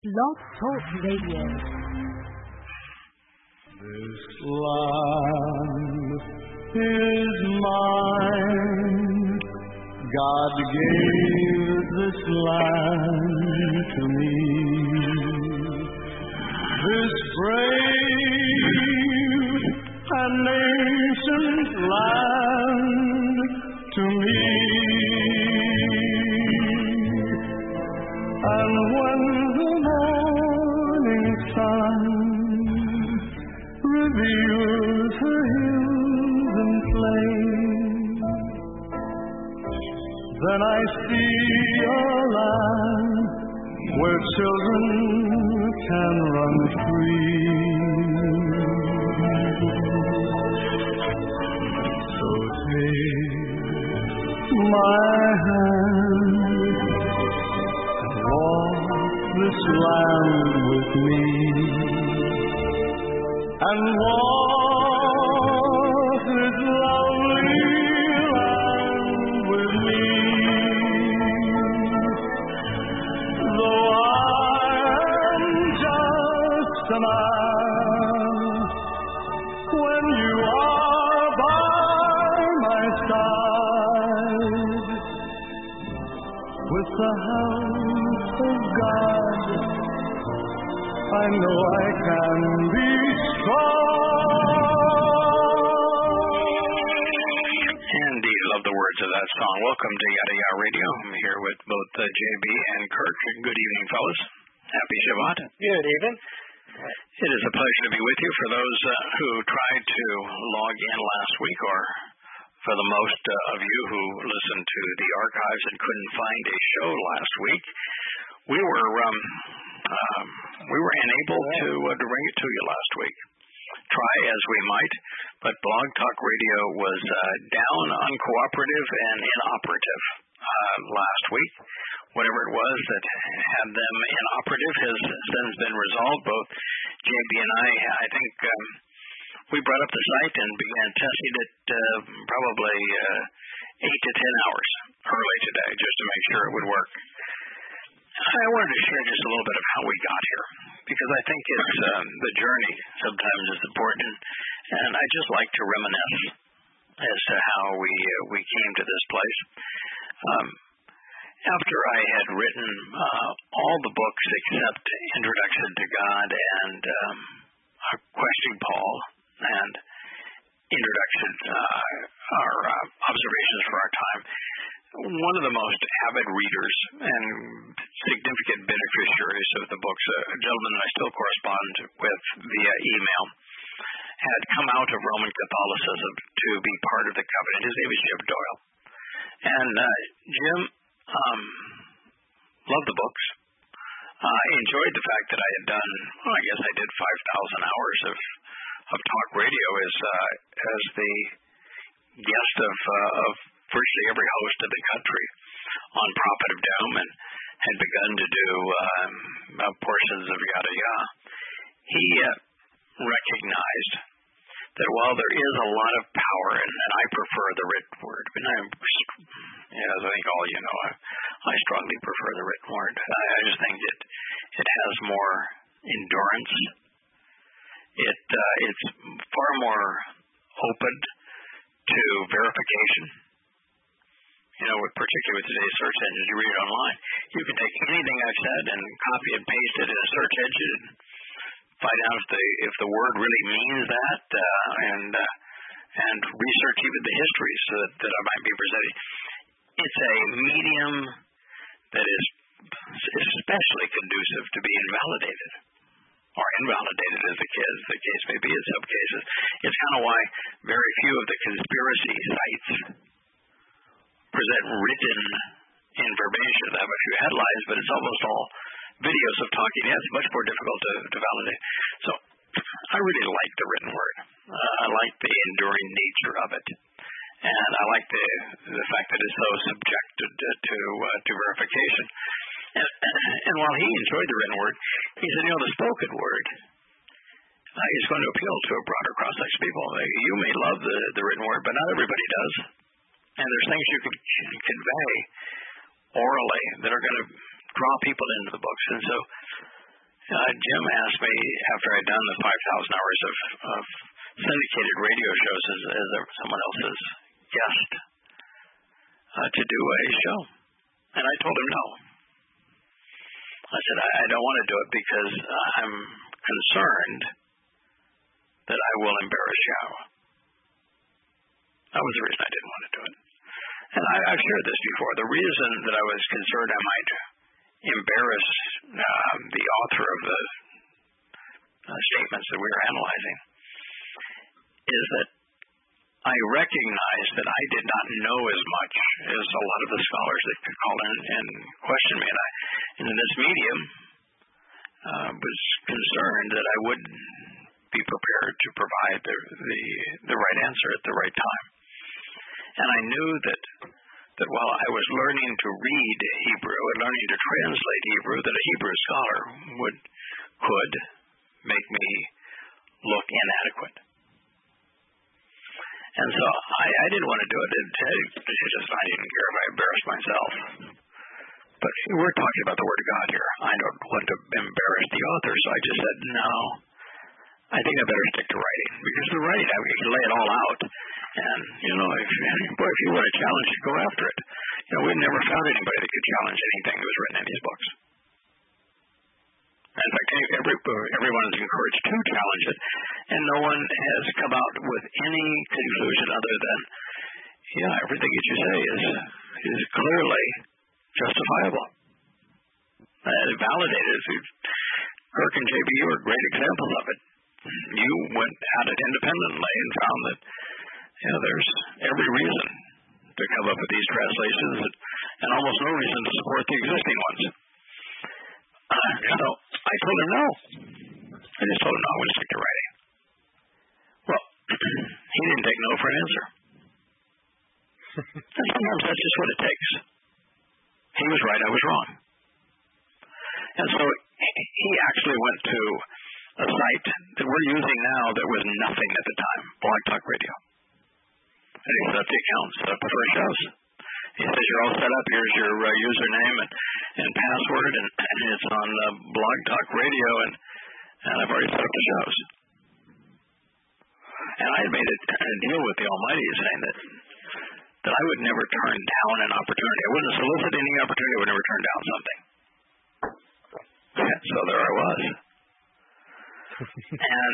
Blog Talk Radio. This land is mine. God gave this land to me. This brave and ancient land to me. And when the morning sun reveals her hills and plains, then I see a land where children can run free. So take my hand, walk this land with me, and walk this lovely land with me. Though I am just a man, when you are by my side, with the house of God, I know I can be strong. Indeed, love the words of that song. Welcome to Yada Yada Radio. I'm here with both JB and Kirk. Good evening, fellas. Happy Shabbat. Good evening. It is a pleasure to be with you. For those who tried to log in last week, or for the most of you who listened to the archives and couldn't find a show last week, we were unable to bring it to you last week. Try as we might, but Blog Talk Radio was down, uncooperative, and inoperative last week. Whatever it was that had them inoperative has since been resolved. Both JB and I think we brought up the site and began testing it probably 8 to 10 hours early today just to make sure it would work. I wanted to share just a little bit of how we got here, because I think it's the journey sometimes is important, and I just like to reminisce as to how we came to this place. After I had written all the books except Introduction to God and Questioning Paul and Introduction, our Observations for Our Time, one of the most avid readers and significant beneficiaries of the books, a gentleman that I still correspond with via email, had come out of Roman Catholicism to be part of the covenant. His name is Jim Doyle. And Jim loved the books. I enjoyed the fact that I had done, I guess I did 5,000 hours of talk radio as the guest of virtually every host of the country on Prophet of Doom, and had begun to do portions of Yada Yada. He recognized that while there is a lot of power, and I prefer the written word, and as I think all you know, I strongly prefer the written word. I just think it has more endurance. It's far more open to verification. Particularly with today's search engines, you read it online. You can take anything I've said and copy and paste it in a search engine and find out if the word really means that, and research even the histories that I might be presenting. It's a medium that is especially conducive to being validated, or invalidated as the case may be in some cases. It's kind of why very few of the conspiracy sites present written information. They have a few headlines, but it's almost all videos of talking heads. It's much more difficult to validate. So I really like the written word. I like the enduring nature of it. And I like the fact that it's so subjected to verification. And while he enjoyed the written word, he said, the spoken word is going to appeal to a broader cross-section of people. You may love the written word, but not everybody does. And there's things you can convey orally that are going to draw people into the books. And so Jim asked me after I'd done the 5,000 hours of syndicated radio shows as someone else's guest to do a show. And I told him no. I said, I don't want to do it because I'm concerned that I will embarrass you. That was the reason I didn't want to do it. And I've shared this before. The reason that I was concerned I might embarrass the author of the statements that we were analyzing is that I recognized that I did not know as much as a lot of the scholars that could call in and question me. And in this medium, was concerned that I would be prepared to provide the right answer at the right time. And I knew that while I was learning to read Hebrew and learning to translate Hebrew, that a Hebrew scholar could make me look inadequate. And so I didn't want to do it. I didn't care if I embarrassed myself. But we're talking about the Word of God here. I don't want to embarrass the author, so I just said, no, I think I better stick to writing. Because the writing, I can lay it all out. And, if you want to challenge it, go after it. We've never found anybody that could challenge anything that was written in these books. In fact, everyone is encouraged to challenge it, and no one has come out with any conclusion other than, everything that you say is clearly justifiable. Validated. Kirk and JB are great examples of it. You went at it independently and found that there's every reason to come up with these translations and almost no reason to support the existing ones. So I told him no. I just told him no, I would stick to writing. Well, he didn't take no for an answer. And sometimes that's just what it takes. He was right, I was wrong. And so he actually went to a site that we're using now that was nothing at the time, Blog Talk Radio. And he set up the account, set up the first shows. He says, you're all set up, here's your username and password, and it's on Blog Talk Radio, and I've already set up the shows. And I had made a deal with the Almighty saying that I would never turn down an opportunity. I wouldn't solicit any opportunity, I would never turn down something. So there I was. And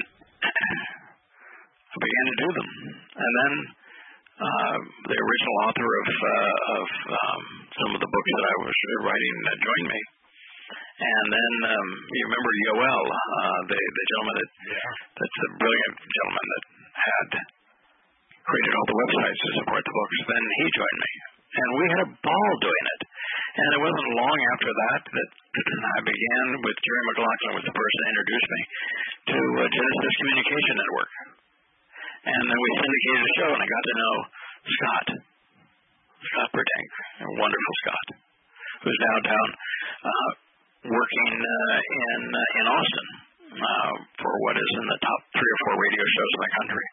I began to do them. And then the original author of some of the books that I was writing joined me. And then you remember Yoel, the gentleman that's a brilliant gentleman that had created all the websites to support the books. Then he joined me. And we had a ball doing it. And it wasn't long after that I began with Jerry McLaughlin, was the person that introduced me to Genesis Communication Network. And then we syndicated a show, and I got to know Scott Burdink, a wonderful Scott, who's now down working in Austin for what is in the top 3 or 4 radio shows in the country.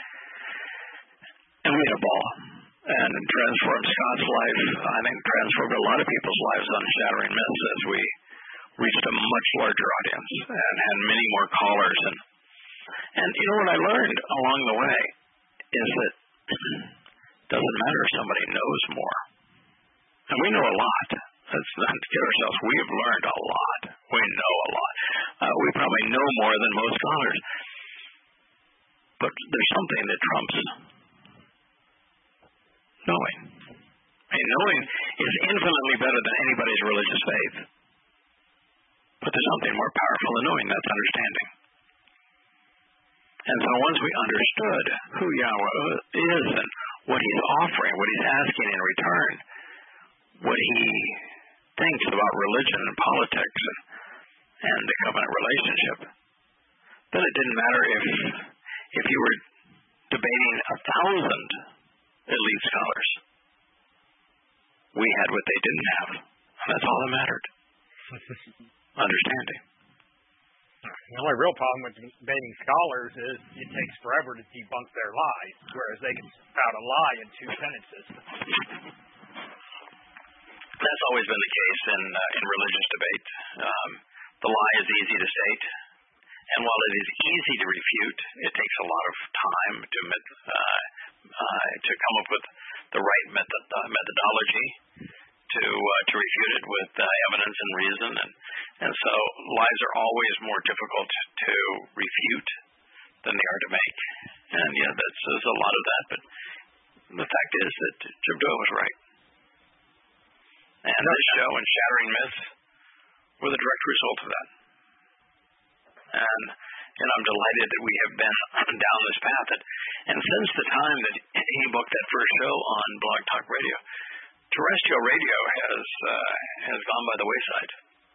And we had a ball. And it transformed Scott's life. I think transformed a lot of people's lives on Shattering Myths as we reached a much larger audience and had many more callers. And what I learned along the way is that it doesn't matter if somebody knows more. And we know a lot. Let's not kid ourselves. We have learned a lot. We know a lot. We probably know more than most scholars. But there's something that trumps knowing. Knowing is infinitely better than anybody's religious faith. But there's something more powerful than knowing, that's understanding. And so once we understood who Yahweh is and what He's offering, what He's asking in return, what He thinks about religion and politics and the covenant relationship, then it didn't matter if you were debating 1,000 elite scholars. We had what they didn't have. That's all that mattered. Understanding. The only real problem with debating scholars is it takes forever to debunk their lies, whereas they can spout a lie in 2 sentences. That's always been the case in religious debate. The lie is easy to state, and while it is easy to refute, it takes a lot of time to come up with the right methodology to refute it with evidence and reason, and so lies are always more difficult to refute than they are to make. And yeah, there's a lot of that, but the fact is that Jim Doyle was right. And this show and Shattering Myths were the direct result of that. And I'm delighted that we have been down this path. And since the time that he booked that first show on Blog Talk Radio, terrestrial radio has gone by the wayside.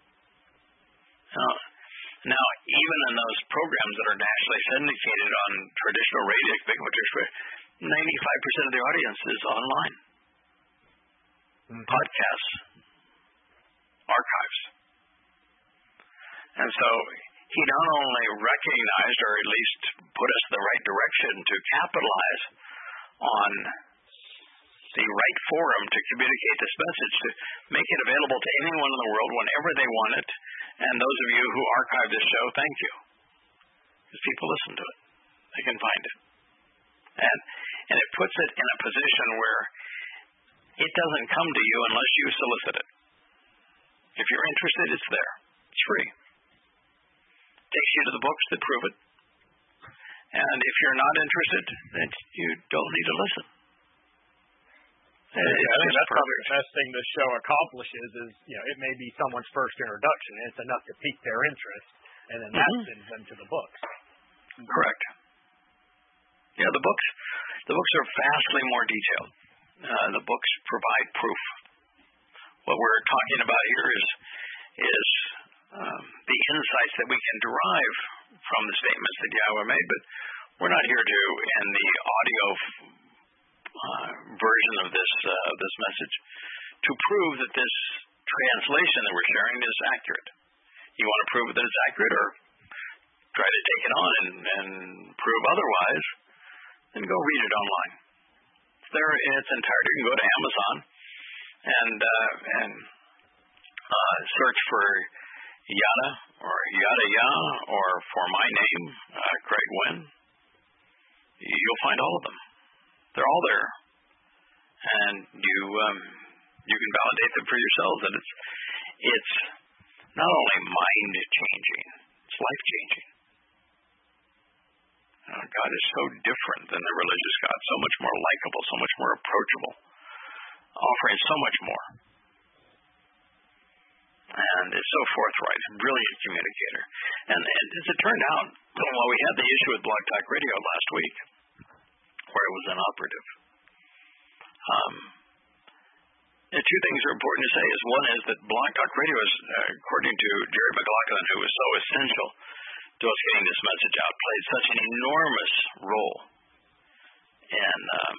Now, even in those programs that are nationally syndicated on traditional radio, 95% of the audience is online. Podcasts, archives. And so he not only recognized, or at least put us in the right direction to capitalize on the right forum to communicate this message, to make it available to anyone in the world whenever they want it. And those of you who archive this show, thank you. Because people listen to it. They can find it. And it puts it in a position where it doesn't come to you unless you solicit it. If you're interested, it's there. It's free. It takes you to the books that prove it. And if you're not interested, then you don't need to listen. I think that's probably the best thing this show accomplishes is, it may be someone's first introduction, and it's enough to pique their interest, and then that sends them to the books. Correct. Yeah, the books are vastly more detailed. The books provide proof. What we're talking about here is the insights that we can derive from the statements that Yahweh made, but we're not here to, in the audio version of this message, to prove that this translation that we're sharing is accurate. You want to prove that it's accurate, or try to take it on and prove otherwise, then go read it online. It's there in its entirety. You can go to Amazon and search for Yada or Yada Yah or For My Name, Craig Wynn. You'll find all of them. They're all there, and you can validate them for yourselves. And it's not only mind changing, it's life changing. God is so different than the religious God, so much more likable, so much more approachable, offering so much more. And is so forthright, brilliant communicator. And as it turned out, while we had the issue with Blog Talk Radio last week, where it was inoperative, two things are important to say. One is that Blog Talk Radio is, according to Jerry McLaughlin, who was so essential to us getting this message out, played such an enormous role in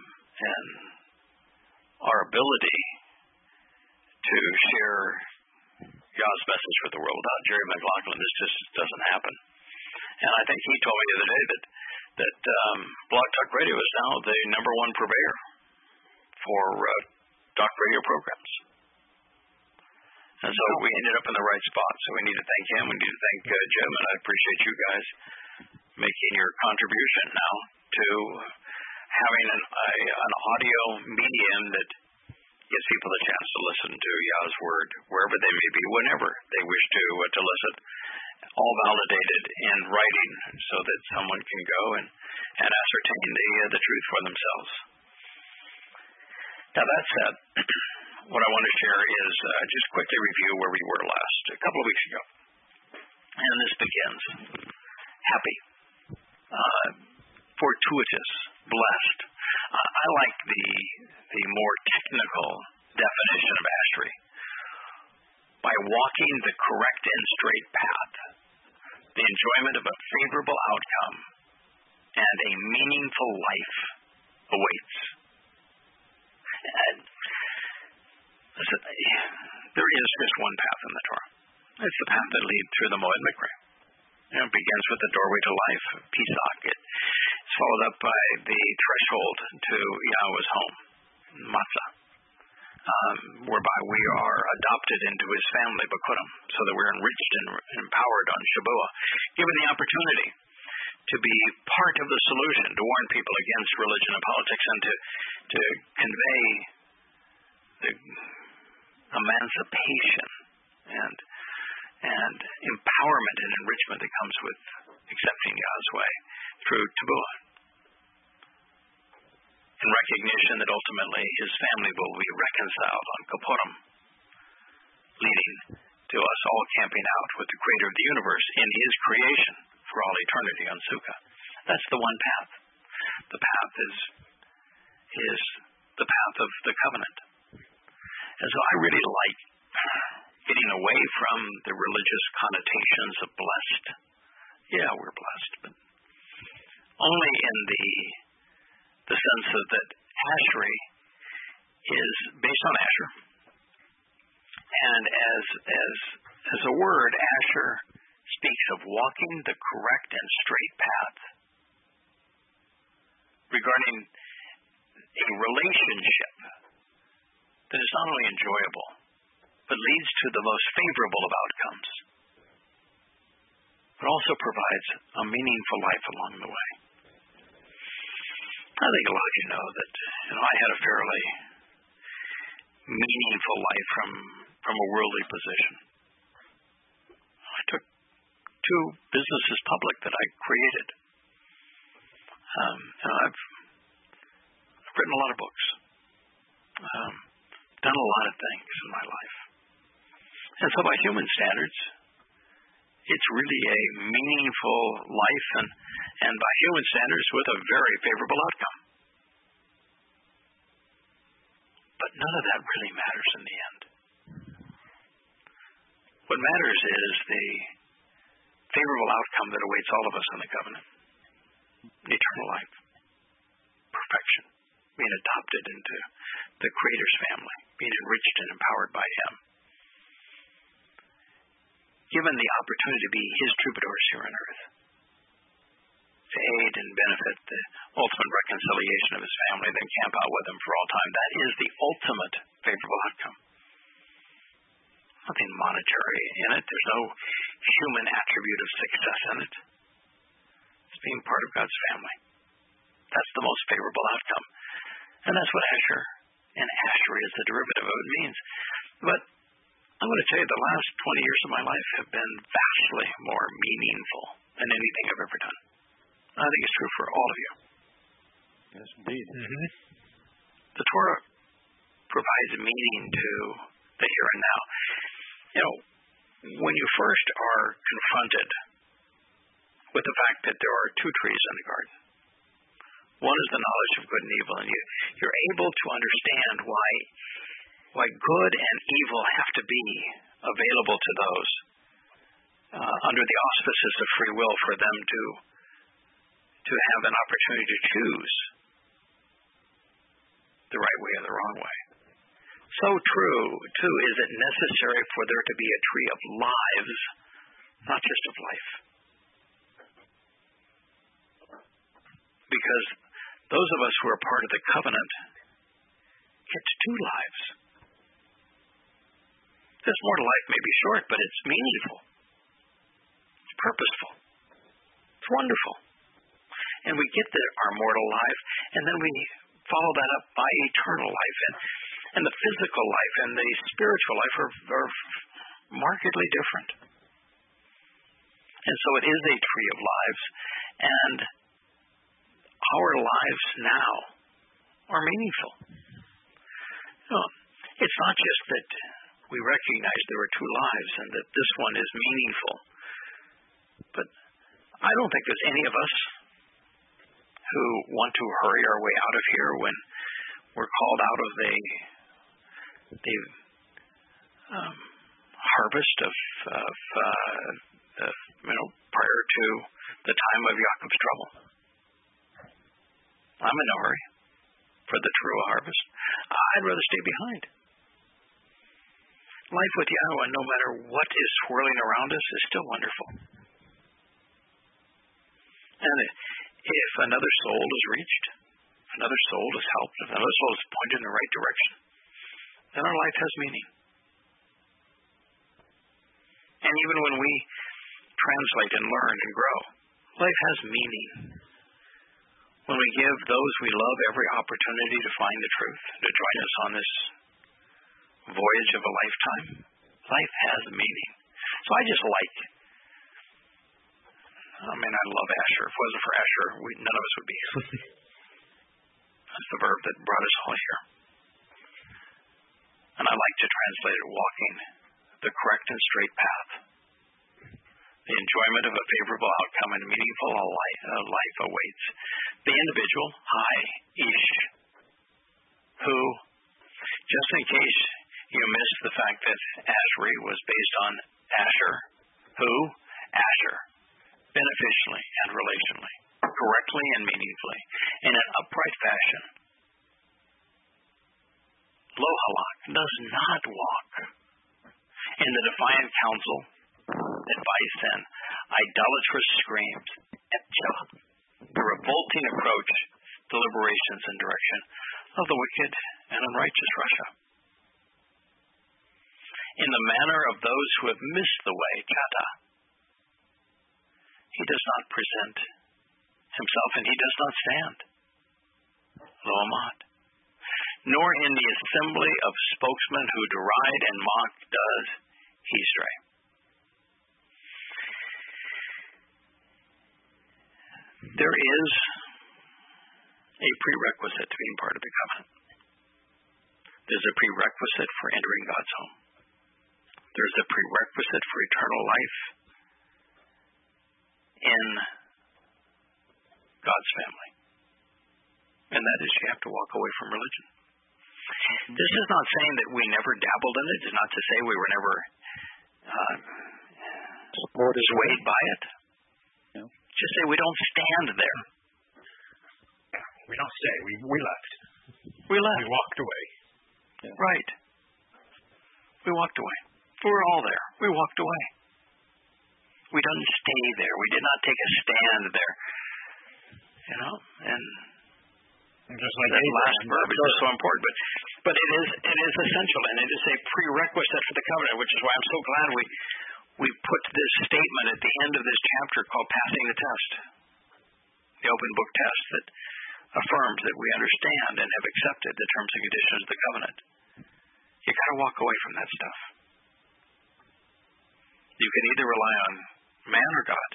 our ability to share God's message with the world. Without Jerry McLaughlin, this just doesn't happen. And I think he told me the other day that Blog Talk Radio is now the number one purveyor for talk radio programs. And so we ended up in the right spot. So we need to thank him. We need to thank Jim, and I appreciate you guys making your contribution now to having an audio medium that gives people the chance to listen to Yah's word wherever they may be, whenever they wish to listen, all validated in writing so that someone can go and ascertain the truth for themselves. Now that said, what I want to share is just quickly review where we were last, a couple of weeks ago. And this begins. Happy. Fortuitous. Blessed. I like the more technical definition of Ashri. By walking the correct and straight path, the enjoyment of a favorable outcome and a meaningful life awaits. And there is just one path in the Torah. It's the path that leads through the Moed Mikra. It begins with the doorway to life, Pesach. It's followed up by the threshold to Yahweh's home, Matzah. whereby we are adopted into his family, Bikurim, so that we're enriched and empowered on Shabua, given the opportunity to be part of the solution, to warn people against religion and politics, and to convey the emancipation and empowerment and enrichment that comes with accepting Yah's way through Tebuah, in recognition that ultimately his family will be reconciled on Kippurim, leading to us all camping out with the creator of the universe in his creation for all eternity on Sukkah. That's the one path. The path is the path of the covenant. And so I really like getting away from the religious connotations of blessed. Yeah, we're blessed, but only in the sense of that Asheri is based on Asher. And as a word, Asher speaks of walking the correct and straight path regarding a relationship that is not only enjoyable, but leads to the most favorable of outcomes, but also provides a meaningful life along the way. I think a lot of you know that I had a fairly meaningful life from a worldly position. I took 2 businesses public that I created. I've written a lot of books, done a lot of things in my life. And so by human standards, it's really a meaningful life, and by human standards, with a very favorable outcome. But none of that really matters in the end. What matters is the favorable outcome that awaits all of us in the covenant. Eternal life. Perfection. Being adopted into the Creator's family. Being enriched and empowered by Him. Given the opportunity to be His troubadours here on earth. To aid and benefit the ultimate reconciliation of His family, then camp out with Him for all time. That is the ultimate favorable outcome. Nothing monetary in it. There's no human attribute of success in it. It's being part of God's family. That's the most favorable outcome. And that's what Asher and Asheri is the derivative of it means. But I'm going to tell you, the last 20 years of my life have been vastly more meaningful than anything I've ever done. I think it's true for all of you. Yes, indeed. Mm-hmm. The Torah provides meaning to the here and now. When you first are confronted with the fact that there are 2 trees in the garden, one is the knowledge of good and evil, and you're able to understand why good and evil have to be available to those under the auspices of free will for them to have an opportunity to choose the right way or the wrong way. So true, too, is it necessary for there to be a tree of lives, not just of life. Because those of us who are part of the covenant get 2 lives. This mortal life may be short, but it's meaningful. It's purposeful. It's wonderful. And we get our mortal life, and then we follow that up by eternal life. And the physical life and the spiritual life are markedly different. And so it is a tree of lives. And our lives now are meaningful. It's not just that we recognize there are 2 lives and that this one is meaningful. But I don't think there's any of us who want to hurry our way out of here when we're called out of the harvest of prior to the time of Jacob's trouble. I'm in no hurry for the true harvest. I'd rather stay behind. Life with Yahweh, no matter what is swirling around us, is still wonderful. And if another soul is reached, another soul is helped, if another soul is pointed in the right direction, then our life has meaning. And even when we translate and learn and grow, life has meaning. When we give those we love every opportunity to find the truth, to join us on this voyage of a lifetime, life has meaning. So I just I love Asher. If it wasn't for Asher, none of us would be here. That's the verb that brought us all here. And I like to translate it, walking the correct and straight path. The enjoyment of a favorable outcome and meaningful life awaits the individual, Ish, who, just in case you missed the fact that Ashri was based on Asher, who, Asher, beneficially and relationally, correctly and meaningfully, in an upright fashion. Lohalak does not walk in the defiant counsel, advice, and idolatrous screams, the revolting approach, deliberations, and direction of the wicked and unrighteous Russia. In the manner of those who have missed the way, Chata, he does not present himself, and he does not stand. Loamat. Nor in the assembly of spokesmen who deride and mock does he stray. There is a prerequisite to being part of the covenant. There's a prerequisite for entering God's home. There's a prerequisite for eternal life in God's family. And that is you have to walk away from religion. This is not saying that we never dabbled in it. It's not to say we were never swayed by it. Yeah. Just say we don't stand there. We don't stay. We left. We left. We walked away. Yeah. Right. We walked away. We were all there. We walked away. We didn't stay there. We did not take a stand there. And just like that last verb is so important, but it is essential, and it is a prerequisite for the covenant, which is why I'm so glad we put this statement at the end of this chapter called Passing the Test, the open book test that affirms that we understand and have accepted the terms and conditions of the covenant. You got to walk away from that stuff. You can either rely on man or God,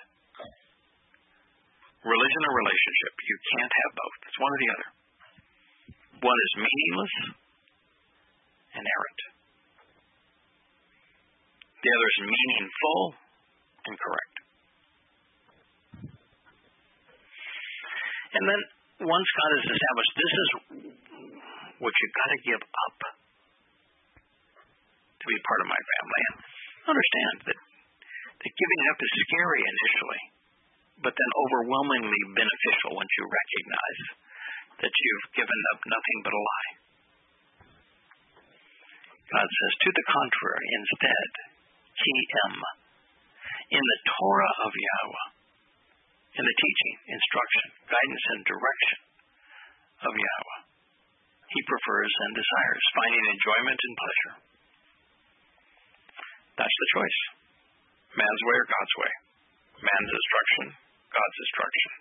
religion or relationship. You can't have both. It's one or the other. One is meaningless and errant. The other is meaningful and correct. And then once God is established, this is what you've got to give up to be part of my family. And understand that giving up is scary initially, but then overwhelmingly beneficial once you recognize that you've given up nothing but a lie. God says, to the contrary, instead, Ki-em, in the Torah of Yahweh, in the teaching, instruction, guidance, and direction of Yahweh, he prefers and desires finding enjoyment and pleasure. That's the choice. Man's way or God's way. Man's instruction, God's instruction.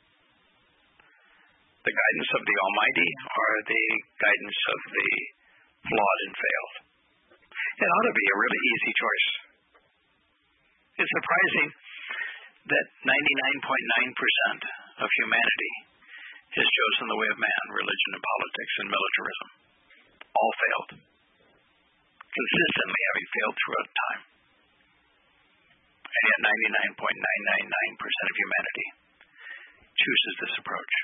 The guidance of the Almighty or the guidance of the flawed and failed. It ought to be a really easy choice. It's surprising that 99.9% of humanity has chosen the way of man, religion and politics and militarism. All failed. Consistently having failed throughout time. And yet 99.999% of humanity chooses this approach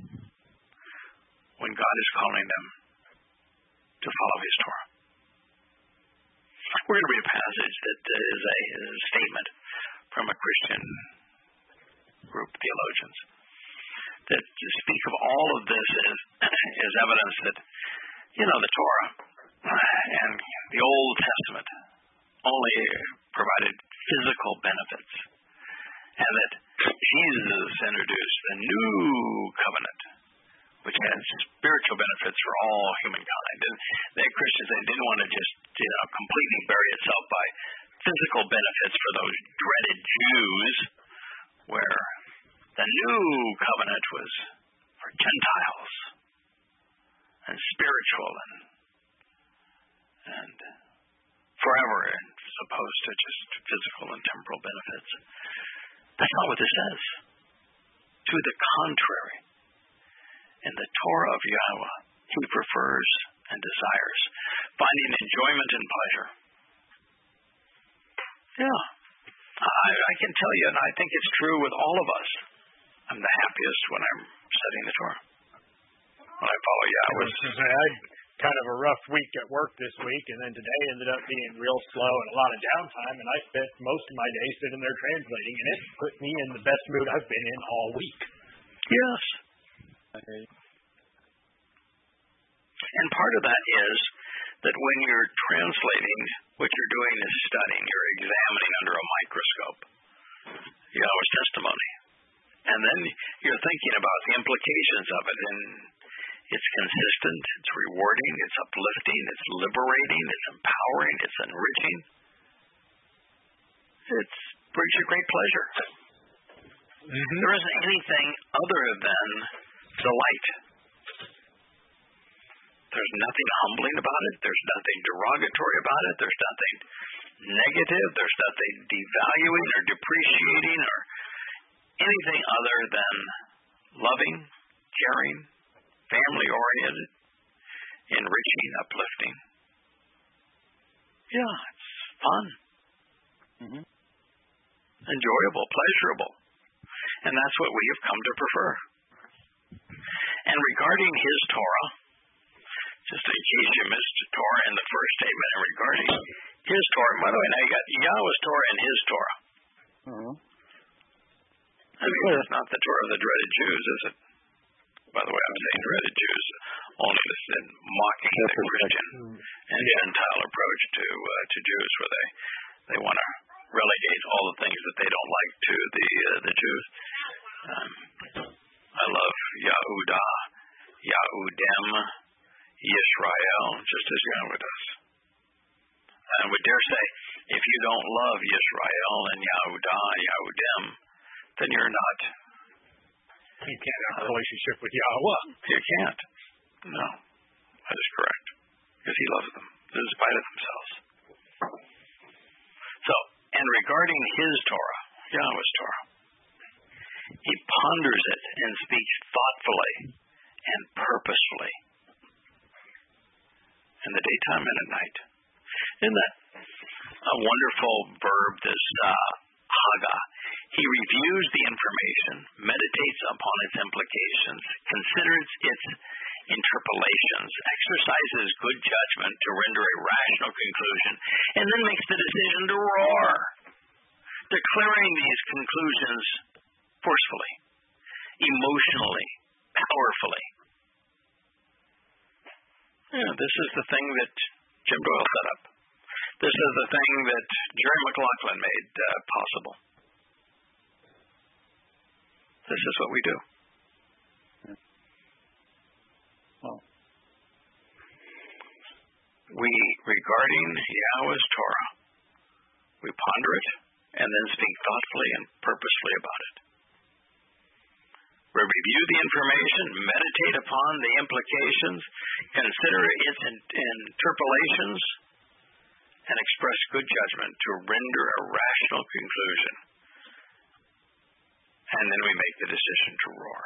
when God is calling them to follow his Torah. We're going to read a passage that is a statement from a Christian group, theologians, that speak of all of this as evidence that, the Torah and the Old Testament only provided physical benefits, and that Jesus introduced the new covenant, which had spiritual benefits for all humankind. And the Christians, they didn't want to just completely bury itself by physical benefits for those dreaded Jews, where the new covenant was for Gentiles and spiritual and forever, as opposed to just physical and temporal benefits. That's not what this says. To the contrary, in the Torah of Yahweh, He prefers and desires finding enjoyment and pleasure. Yeah, I can tell you, and I think it's true with all of us. I'm the happiest when I'm studying the Torah, when I follow Yahweh. I had kind of a rough week at work this week, and then today ended up being real slow and a lot of downtime, and I spent most of my day sitting there translating, and it put me in the best mood I've been in all week. Yes. And part of that is that when you're translating, what you're doing is studying. You're examining under a microscope Yahweh's testimony. And then you're thinking about the implications of it. And it's consistent, it's rewarding, it's uplifting, it's liberating, it's empowering, it's enriching. It brings you great pleasure. Mm-hmm. There isn't anything other than delight. There's nothing humbling about it. There's nothing derogatory about it. There's nothing negative. There's nothing devaluing or depreciating or anything other than loving, caring, family-oriented, enriching, uplifting. Yeah, it's fun. Mm-hmm. Enjoyable, pleasurable. And that's what we have come to prefer. And regarding His Torah, just in case you missed the Torah in the first statement, and regarding His Torah, by the way, now you got Yahweh's Torah and His Torah. Mm-hmm. I mean, it's not the Torah of the dreaded Jews, is it? By the way, I'm saying dreaded Jews, only in mocking the Christian and Gentile approach to Jews, where they want to relegate all the things that they don't like to the Jews. I love Yahudah, Yahudem, Yisrael, just as Yahweh does. I would dare say, if you don't love Yisrael and Yahudah, Yahudem, then you're not. You can't have a relationship with Yahweh. You can't. No, that is correct. Because He loves them in spite of themselves. So, and regarding His Torah, Yahweh's Torah, He ponders it and speaks thoughtfully and purposefully in the daytime and at night. Isn't that a wonderful verb, this haga? He reviews the information, meditates upon its implications, considers its interpolations, exercises good judgment to render a rational conclusion, and then makes the decision to roar, declaring these conclusions forcefully, emotionally, powerfully. Yeah, this is the thing that Jim Doyle set up. This is the thing that Jerry McLaughlin made possible. This is what we do. Well, regarding Yahweh's Torah, we ponder it and then speak thoughtfully and purposefully about it. We review the information, meditate upon the implications, consider its interpolations, and express good judgment to render a rational conclusion. And then we make the decision to roar.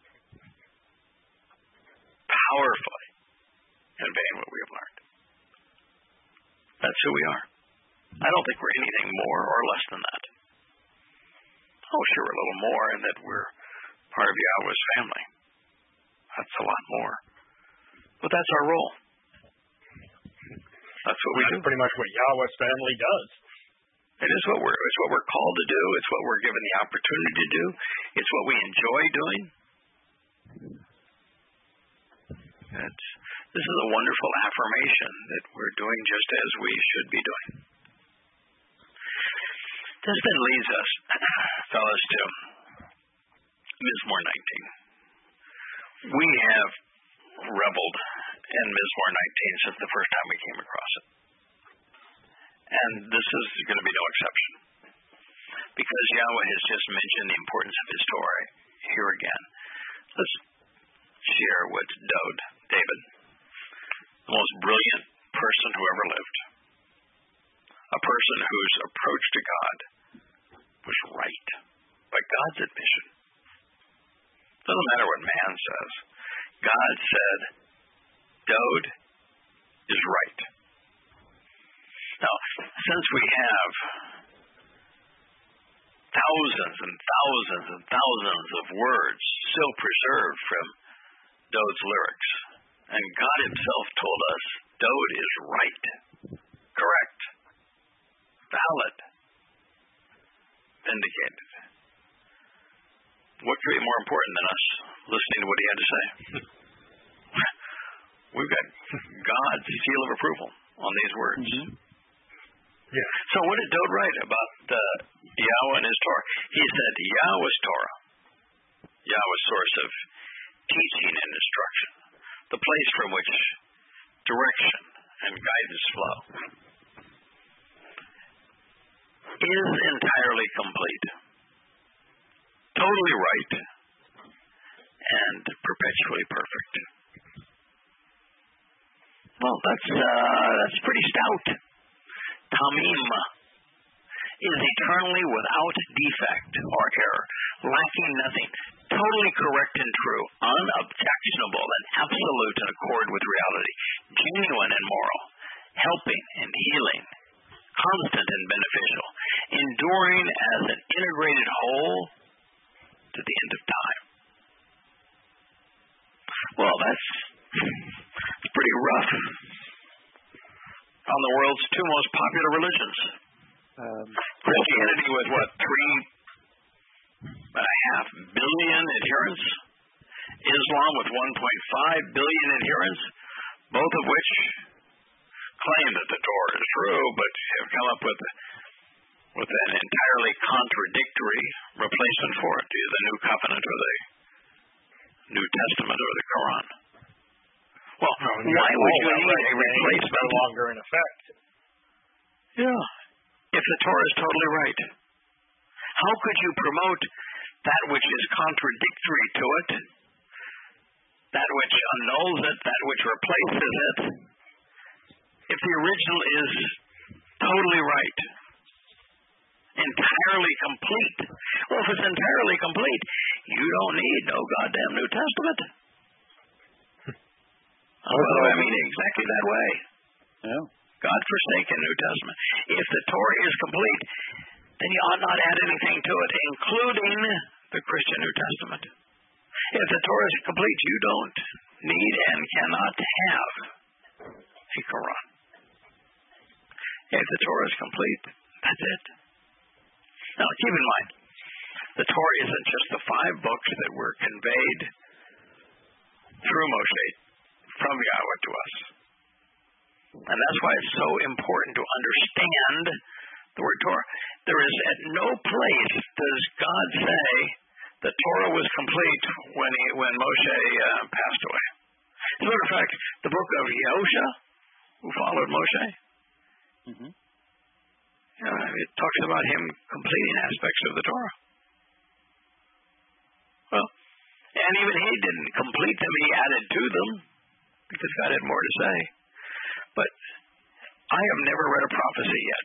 Powerfully conveying what we have learned. That's who we are. I don't think we're anything more or less than that. Oh, sure, we're a little more in that we're part of Yahweh's family. That's a lot more. But that's our role. That's what we do. Pretty much what Yahweh's family does. It is what we're called to do. It's what we're given the opportunity to do. It's what we enjoy doing. This is a wonderful affirmation that we're doing just as we should be doing. This then leads us, fellas, to Mizmor 19, We have reveled in Mizmor 19 since the first time we came across it. And this is going to be no exception. Because Yahweh has just mentioned the importance of his Torah here again. Let's share with David, the most brilliant person who ever lived. A person whose approach to God was right, by God's admission. Doesn't matter what man says. God said, Dowd is right. Now, since we have thousands and thousands and thousands of words still preserved from Dowd's lyrics, and God himself told us Dowd is right, correct, valid, vindicated. What could be more important than us listening to what he had to say? We've got God's seal of approval on these words. Mm-hmm. Yeah. So what did Dowd write about Yahweh and his Torah? He said, Yahweh's Torah, Yahweh's source of teaching and instruction, the place from which direction and guidance flow, is entirely complete, totally right, and perpetually perfect. Well, that's pretty stout. Tamim is eternally without defect or error, lacking nothing, totally correct and true, unobjectionable and absolute in accord with reality, genuine and moral, helping and healing, constant and beneficial, enduring as an integrated whole to the end of time. Well, that's pretty rough on the world's two most popular religions. Christianity with, 3.5 billion adherents? Islam with 1.5 billion adherents, both of which claim that the Torah is true, but have come up with an entirely contradictory replacement for it, either the New Covenant or the New Testament or the Quran. Well, why would you need a replacement? No longer in effect. Yeah. If the Torah is totally right, how could you promote that which is contradictory to it, that which annuls it, that which replaces it, if the original is totally right, entirely complete? Well, if it's entirely complete, you don't need no goddamn New Testament. I mean exactly that way. Yeah. God-forsaken New Testament. If the Torah is complete, then you ought not add anything to it, including the Christian New Testament. If the Torah is complete, you don't need and cannot have a Quran. If the Torah is complete, that's it. Now, keep in mind, the Torah isn't just the 5 books that were conveyed through Moshe from Yahweh to us. And that's why it's so important to understand the word Torah. There is at no place does God say the Torah was complete when Moshe passed away. As a matter of fact, the book of Yehosha, who followed Moshe, it talks about him completing aspects of the Torah. Well, and even he didn't complete them, he added to them, because God had more to say. But I have never read a prophecy yet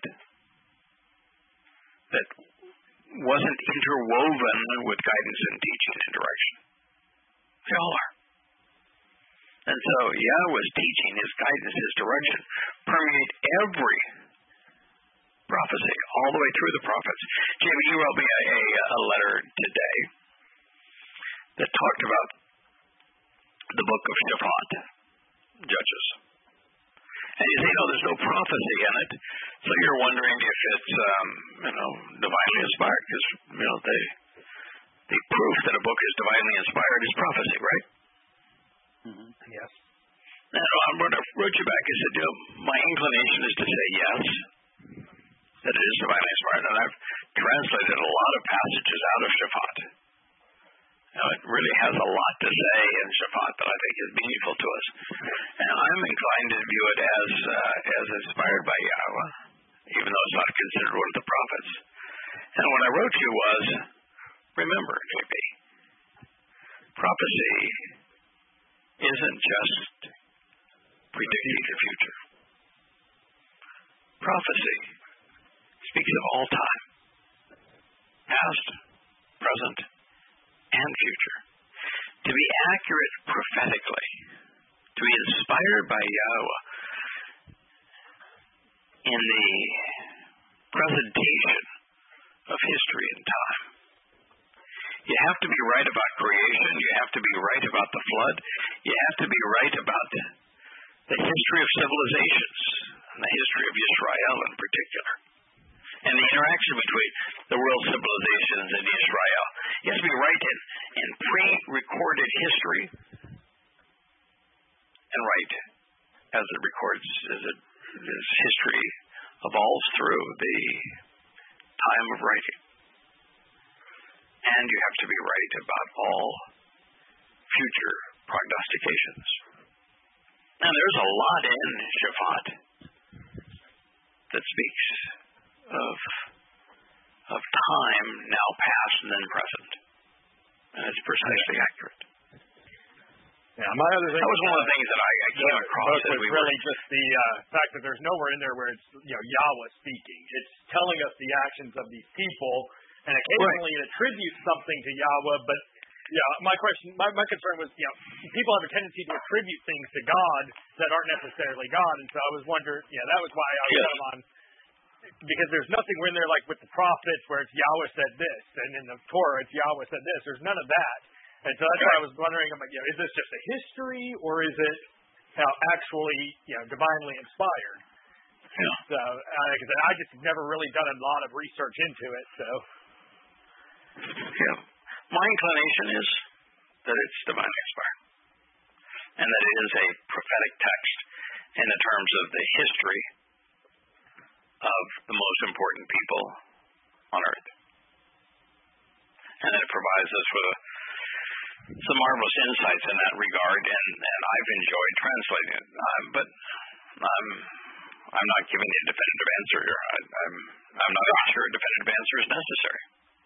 that wasn't interwoven with guidance and teaching and direction. They all are. And so Yahweh's teaching, his guidance, his direction permeate every prophecy, all the way through the prophets. Jamie, you wrote me a letter today that talked about the book of Shaphat, Judges. And you say, there's no prophecy in it, so you're wondering if it's, divinely inspired, because, the proof that a book is divinely inspired is prophecy, right? Mm-hmm. Yes. And I wrote you back and said, my inclination is to say yes, that it is divinely inspired, and I've translated a lot of passages out of Shaphat. It really has a lot to say in Shaphat that I think is meaningful to us. And I'm inclined to view it as inspired by Yahweh, even though it's not considered one of the prophets. And what I wrote to you was, remember, JB, prophecy isn't just predicting the future. Prophecy speaks of all time, past, present, and future. To be accurate prophetically, to be inspired by Yahweh in the presentation of history and time. You have to be right about creation. You have to be right about the flood. You have to be right about the history of civilizations and the history of Israel in particular, and the interaction between the world civilizations and Israel. You have to be right in pre-recorded history and right as it records, as history evolves through the time of writing. And you have to be right about all future prognostications. And there's a lot in Shaphat that speaks of time now past and then present. And it's precisely accurate. Yeah, my other thing that was one of the things that I came across as we really just the fact that there's nowhere in there where it's Yahweh speaking. It's telling us the actions of these people, and occasionally it attributes something to Yahweh. But my concern was people have a tendency to attribute things to God that aren't necessarily God, and so I was wondering, that was why I was kind of on. Because there's nothing in there like with the prophets where it's Yahweh said this, and in the Torah it's Yahweh said this. There's none of that. And so that's why I was wondering, is this just a history, or is it actually divinely inspired? Yeah. So, like I said, I just never really done a lot of research into it. So, my inclination is that it's divinely inspired, and that it is a prophetic text in the terms of the history of the most important people on earth, and that it provides us with some marvelous insights in that regard, and I've enjoyed translating it. But I'm not giving you a definitive answer here. I'm not even sure a definitive answer is necessary.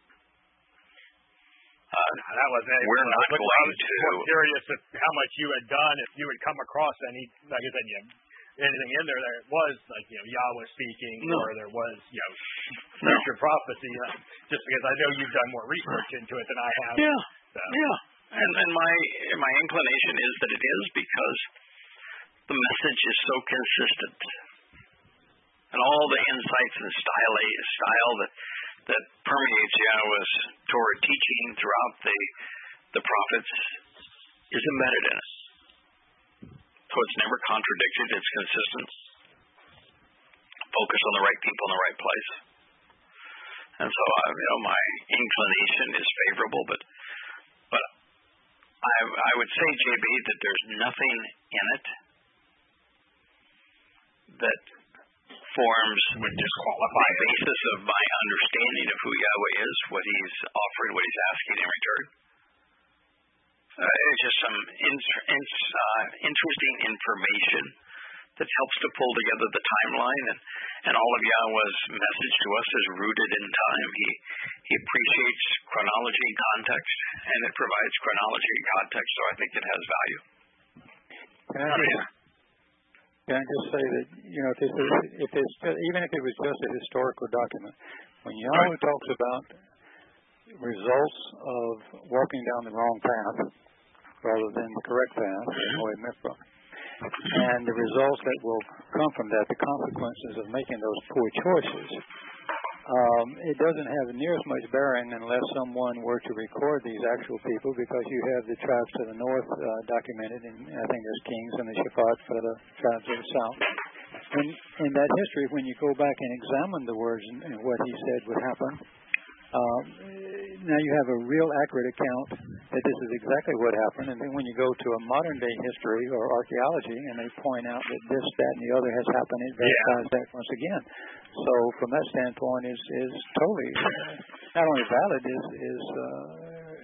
We're not going to. I'm curious how much you had done, if you had come across any, like I said, anything in there that was like Yahweh speaking, or there was future prophecy. Just because I know you've done more research into it than I have. And my inclination is that it is, because the message is so consistent, and all the insights and style that permeates Yahweh's Torah teaching throughout the prophets is embedded in it. So it's never contradicted. It's consistent. Focus on the right people in the right place. And so, my inclination is favorable, but I would say, JB, that there's nothing in it that forms would disqualify the basis of my understanding of who Yahweh is, what He's offering, what He's asking in return. It's just some interesting information that helps to pull together the timeline, and all of Yahweh's message to us is rooted in time. He appreciates chronology and context, and it provides chronology and context, so I think it has value. Can I just say that, even if it was just a historical document, when Yahweh talks about results of walking down the wrong path rather than the correct path, and the results that will come from that, the consequences of making those poor choices, it doesn't have near as much bearing unless someone were to record these actual people, because you have the tribes to the north documented, and I think there's kings, and the Shaphat for the tribes of the south. And in that history, when you go back and examine the words and what he said would happen, now you have a real accurate account that this is exactly what happened. And then when you go to a modern day history or archaeology and they point out that this, that, and the other has happened, it verifies that once again. So from that standpoint is totally not only valid, is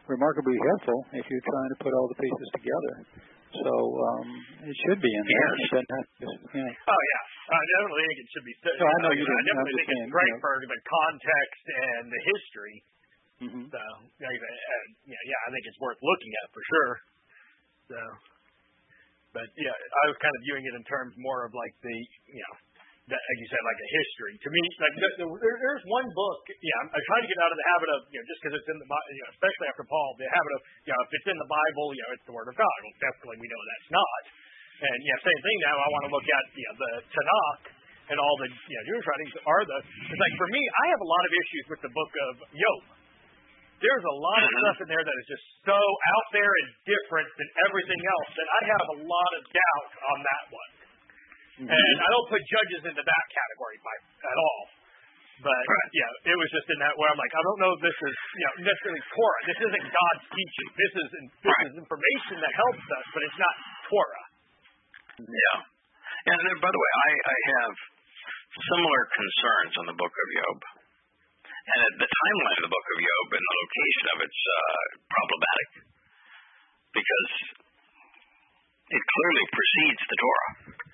remarkably helpful if you're trying to put all the pieces together. So it should be in there. Yes. It doesn't have to, Oh, yeah. I definitely think it should be said. So I know you I didn't definitely think it's great for the context and the history. Mm-hmm. So, I think it's worth looking at for sure. So, but yeah, I was kind of viewing it in terms more of like the, like you said, like a history. To me, like there's one book. Yeah, I'm trying to get out of the habit of just because it's in the especially after Paul, the habit of if it's in the Bible, it's the Word of God. Well, definitely we know that's not. And same thing now. I want to look at the Tanakh and all the Jewish writings are the. It's like for me, I have a lot of issues with the book of Job. There's a lot of stuff in there that is just so out there and different than everything else that I have a lot of doubt on that one. Mm-hmm. And I don't put Judges into that category at all. But, it was just in that where I'm like, I don't know if this is necessarily Torah. This isn't God's teaching. This is information that helps us, but it's not Torah. Yeah. And then, by the way, I have similar concerns on the book of Job. And the timeline of the book of Job and the location of it's problematic because it clearly precedes the Torah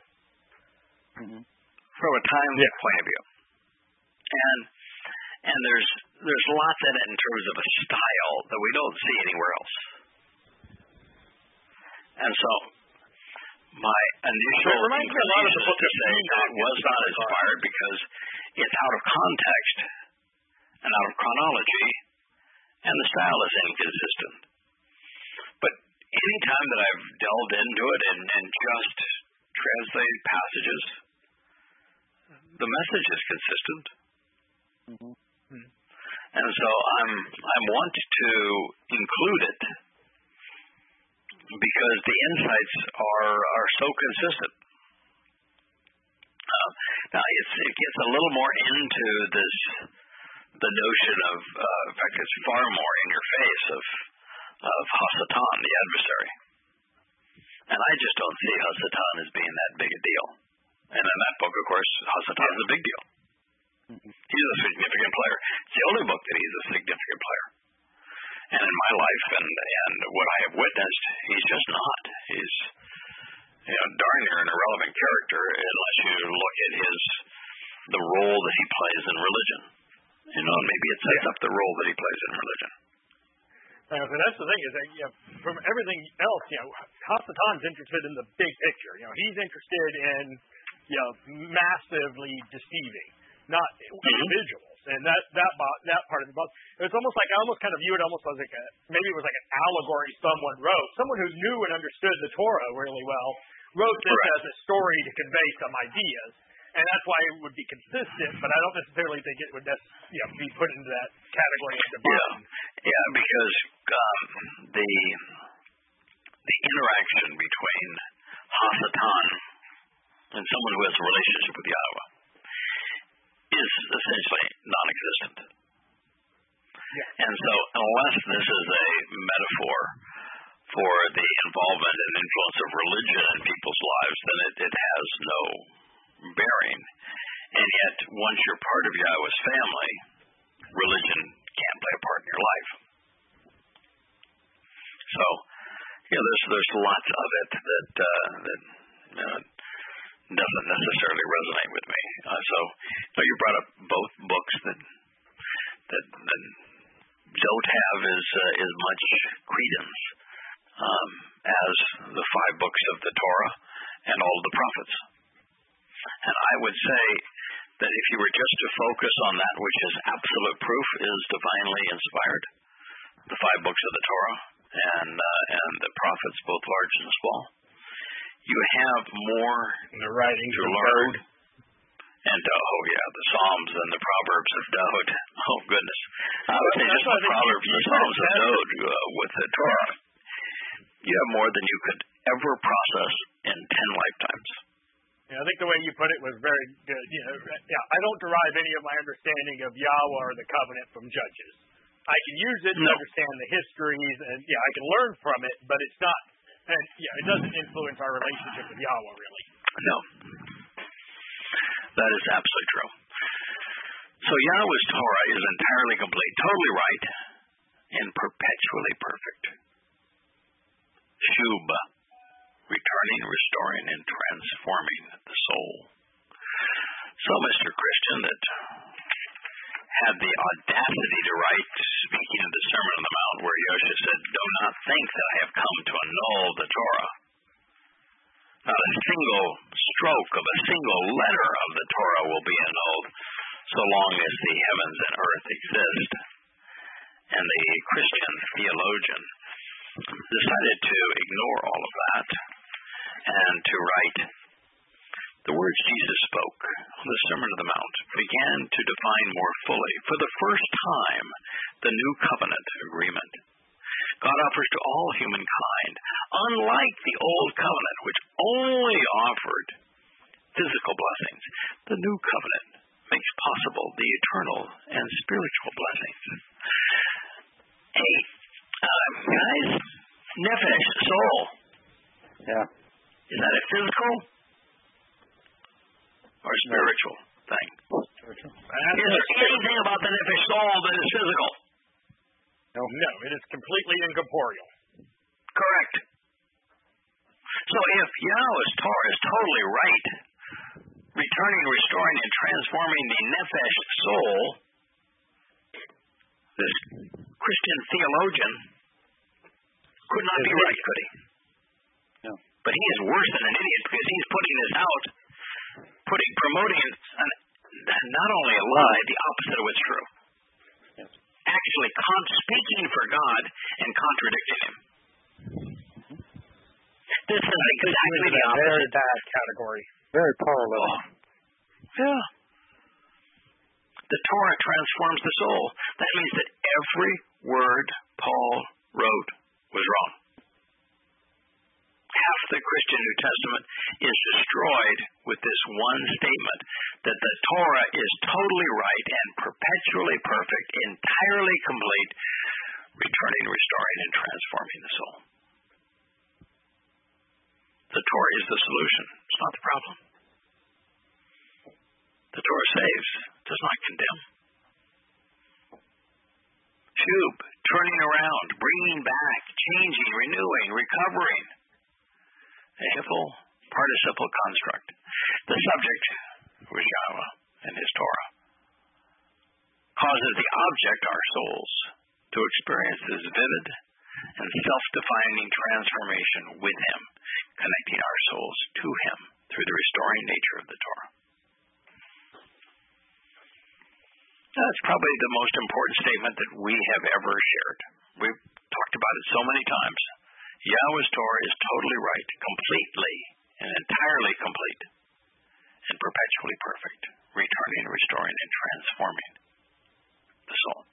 from a time point of view. And there's lots in it in terms of a style that we don't see anywhere else. And so my initial inclination is to say that it was not inspired because it's out of context and out of chronology, and the style is inconsistent. But any time that I've delved into it and just translated passages, the message is consistent. Mm-hmm. And so I want to include it because the insights are so consistent. Now it gets a little more into the notion of, in fact, it's far more in your face of Hasatan, the adversary. And I just don't see Hasatan as being that big a deal. And in that book, of course, Hasatan is a big deal. He's a significant player. It's the only book that he's a significant player. And in my life and what I have witnessed, he's just not. He's darn near an irrelevant character unless you look at the role that he plays in religion. Maybe it sets up the role that he plays in religion. So that's the thing is that from everything else, Hasatan's interested in the big picture. He's interested in massively deceiving, not individuals. And that part of the book, it's almost like I almost kind of view it almost as like maybe it was like an allegory someone wrote. Someone who knew and understood the Torah really well wrote this as a story to convey some ideas. And that's why it would be consistent, but I don't necessarily think it would be put into that category of divine. Yeah, because the interaction between Hasatan and someone who has a relationship with Yahweh is essentially non-existent. Yeah. And so unless this is a metaphor for the involvement and influence of religion in people's lives, then it has no bearing. And yet, once you're part of Yahweh's family, religion can't play a part in your life. So, there's lots of it that doesn't necessarily resonate with me. So you brought up both books that don't have as much credence as the 5 books of the Torah and all of the prophets. And I would say that if you were just to focus on that which is absolute proof is divinely inspired, the 5 books of the Torah and the prophets, both large and small, you have more the writings to learn. And the Psalms and the Proverbs of David. Oh goodness, I would say just the Proverbs and the Psalms of David with the Torah. You have more than you could ever process in 10 lifetimes. I think the way you put it was very good. I don't derive any of my understanding of Yahweh or the covenant from Judges. I can use it to understand the histories, and I can learn from it, but it's not. And it doesn't influence our relationship with Yahweh, really. No, that is absolutely true. So Yahweh's Torah is entirely complete, totally right, and perpetually perpetually perfect. Shub, returning, restoring, and transforming the soul. So, Mr. Christian, that had the audacity to write, speaking of the Sermon on the Mount, where Yosha said, "Do not think that I have come to annul the Torah." Not a single stroke of a single letter of the Torah will be annulled so long as the heavens and earth exist. And the Christian theologian decided to ignore all of that and to write, "The words Jesus spoke on the Sermon on the Mount began to define more fully, for the first time, the new covenant agreement God offers to all humankind. Unlike the old covenant, which only offered physical blessings, the new covenant makes possible the eternal and spiritual blessings." Hey, guys, nefesh, soul. Yeah. Is that a physical or spiritual thing? Spiritual. Is there anything about the nefesh soul that is physical? No, it is completely incorporeal. Correct. So if Yahweh's Torah is totally right, returning, restoring, and transforming the nefesh soul, this Christian theologian could not be right, could he? No. But he is worse than an idiot because he's putting this out, promoting not only a lie, the opposite of what's true. Yes. Actually speaking for God and contradicting him. This is exactly the opposite. Very bad category. Very powerful. Yeah. The Torah transforms the soul. That means that every word Paul wrote was wrong. Half the Christian New Testament is destroyed with this one statement, that the Torah is totally right and perpetually perfect, entirely complete, returning, restoring, and transforming the soul. The Torah is the solution. It's not the problem. The Torah saves, does not condemn. Shub, turning around, bringing back, changing, renewing, recovering. A Hiphil participle construct. The subject was Yahweh and his Torah. Causes the object, our souls, to experience this vivid and self-defining transformation with him, connecting our souls to him through the restoring nature of the Torah. That's probably the most important statement that we have ever shared. We've talked about it so many times. Yahweh's Torah is totally right, completely and entirely complete, and perpetually perfect, returning, restoring, and transforming the soul.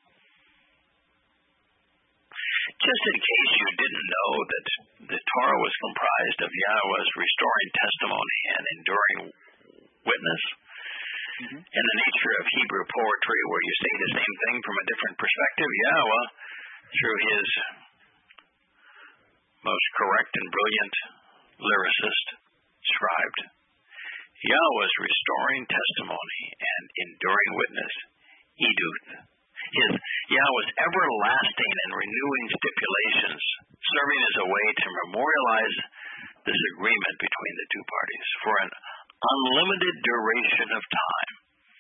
Just in case you didn't know that the Torah was comprised of Yahweh's restoring testimony and enduring witness, in the nature of Hebrew poetry, where you say the same thing from a different perspective, Yahweh, through his most correct and brilliant lyricist, scribed, Yahweh's restoring testimony and enduring witness, Eduth, his Yahweh's everlasting and renewing stipulations, serving as a way to memorialize this agreement between the two parties for an unlimited duration of time.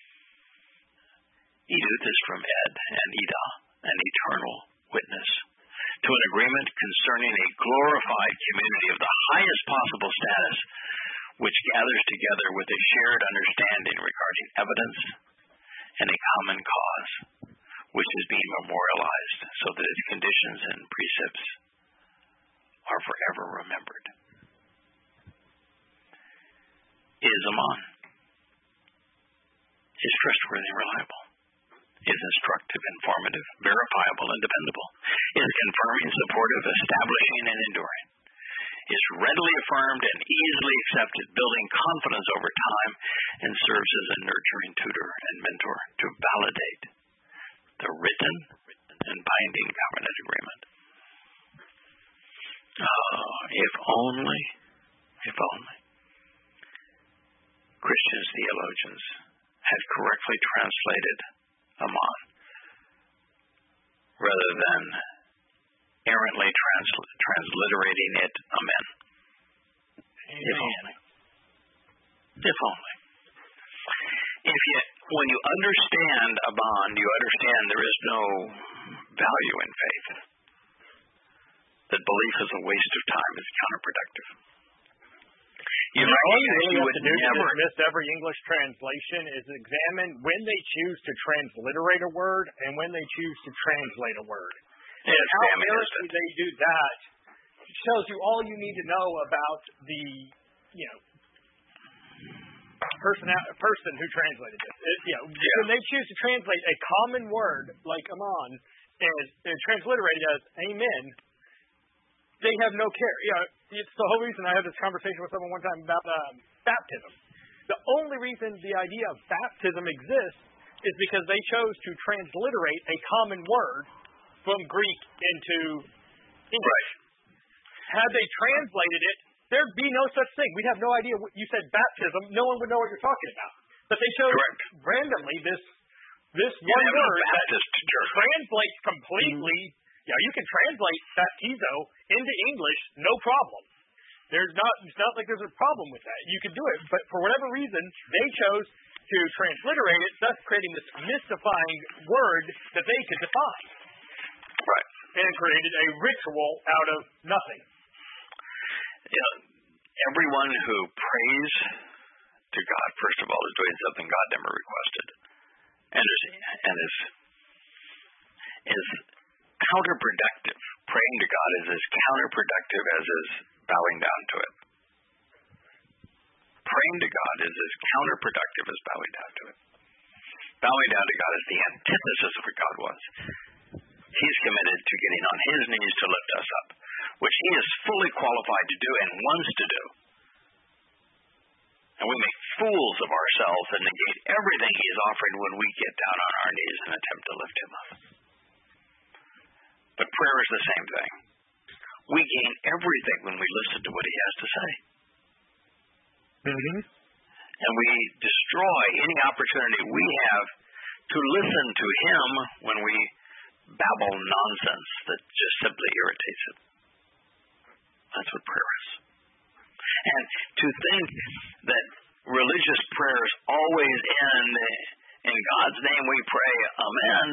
Eduth is from Ed and Edah, an eternal witness, to an agreement concerning a glorified community of the highest possible status, which gathers together with a shared understanding regarding evidence and a common cause, which is being memorialized so that its conditions and precepts are forever remembered. Is Aman. Is trustworthy and reliable. Is instructive, informative, verifiable, and dependable. Is confirming, supportive, establishing, and enduring. Is readily affirmed and easily accepted, building confidence over time, and serves as a nurturing tutor and mentor to validate the written and binding covenant agreement. If only Christian theologians had correctly translated Aman rather than inherently transliterating it amen. If only. If only. When you understand a bond, you understand there is no value in faith. That belief is a waste of time, is counterproductive. All you really have to do to dismiss every English translation is examine when they choose to transliterate a word and when they choose to translate a word. And how erroneously they do that shows you all you need to know about the, person who translated this. When they choose to translate a common word like aman and transliterate it as amen, they have no care. It's the whole reason I had this conversation with someone one time about baptism. The only reason the idea of baptism exists is because they chose to transliterate a common word from Greek into English. Had they translated it, there'd be no such thing. We'd have no idea. You said baptism, no one would know what you're talking about. But they chose randomly this one word that translates completely. You can translate baptizo into English, no problem. It's not like there's a problem with that. You can do it, but for whatever reason, they chose to transliterate it, thus creating this mystifying word that they could define. Right. And created a ritual out of nothing. Everyone who prays to God, first of all, is doing something God never requested, and is counterproductive. Praying to God is as counterproductive as is bowing down to it. Praying to God is as counterproductive as bowing down to it. Bowing down to God is the antithesis of what God wants. He's committed to getting on his knees to lift us up, which he is fully qualified to do and wants to do. And we make fools of ourselves and negate everything he is offering when we get down on our knees and attempt to lift him up. But prayer is the same thing. We gain everything when we listen to what he has to say. Mm-hmm. And we destroy any opportunity we have to listen to him when we babble nonsense that just simply irritates him. That's what prayer is. And to think that religious prayers always end in God's name we pray, amen,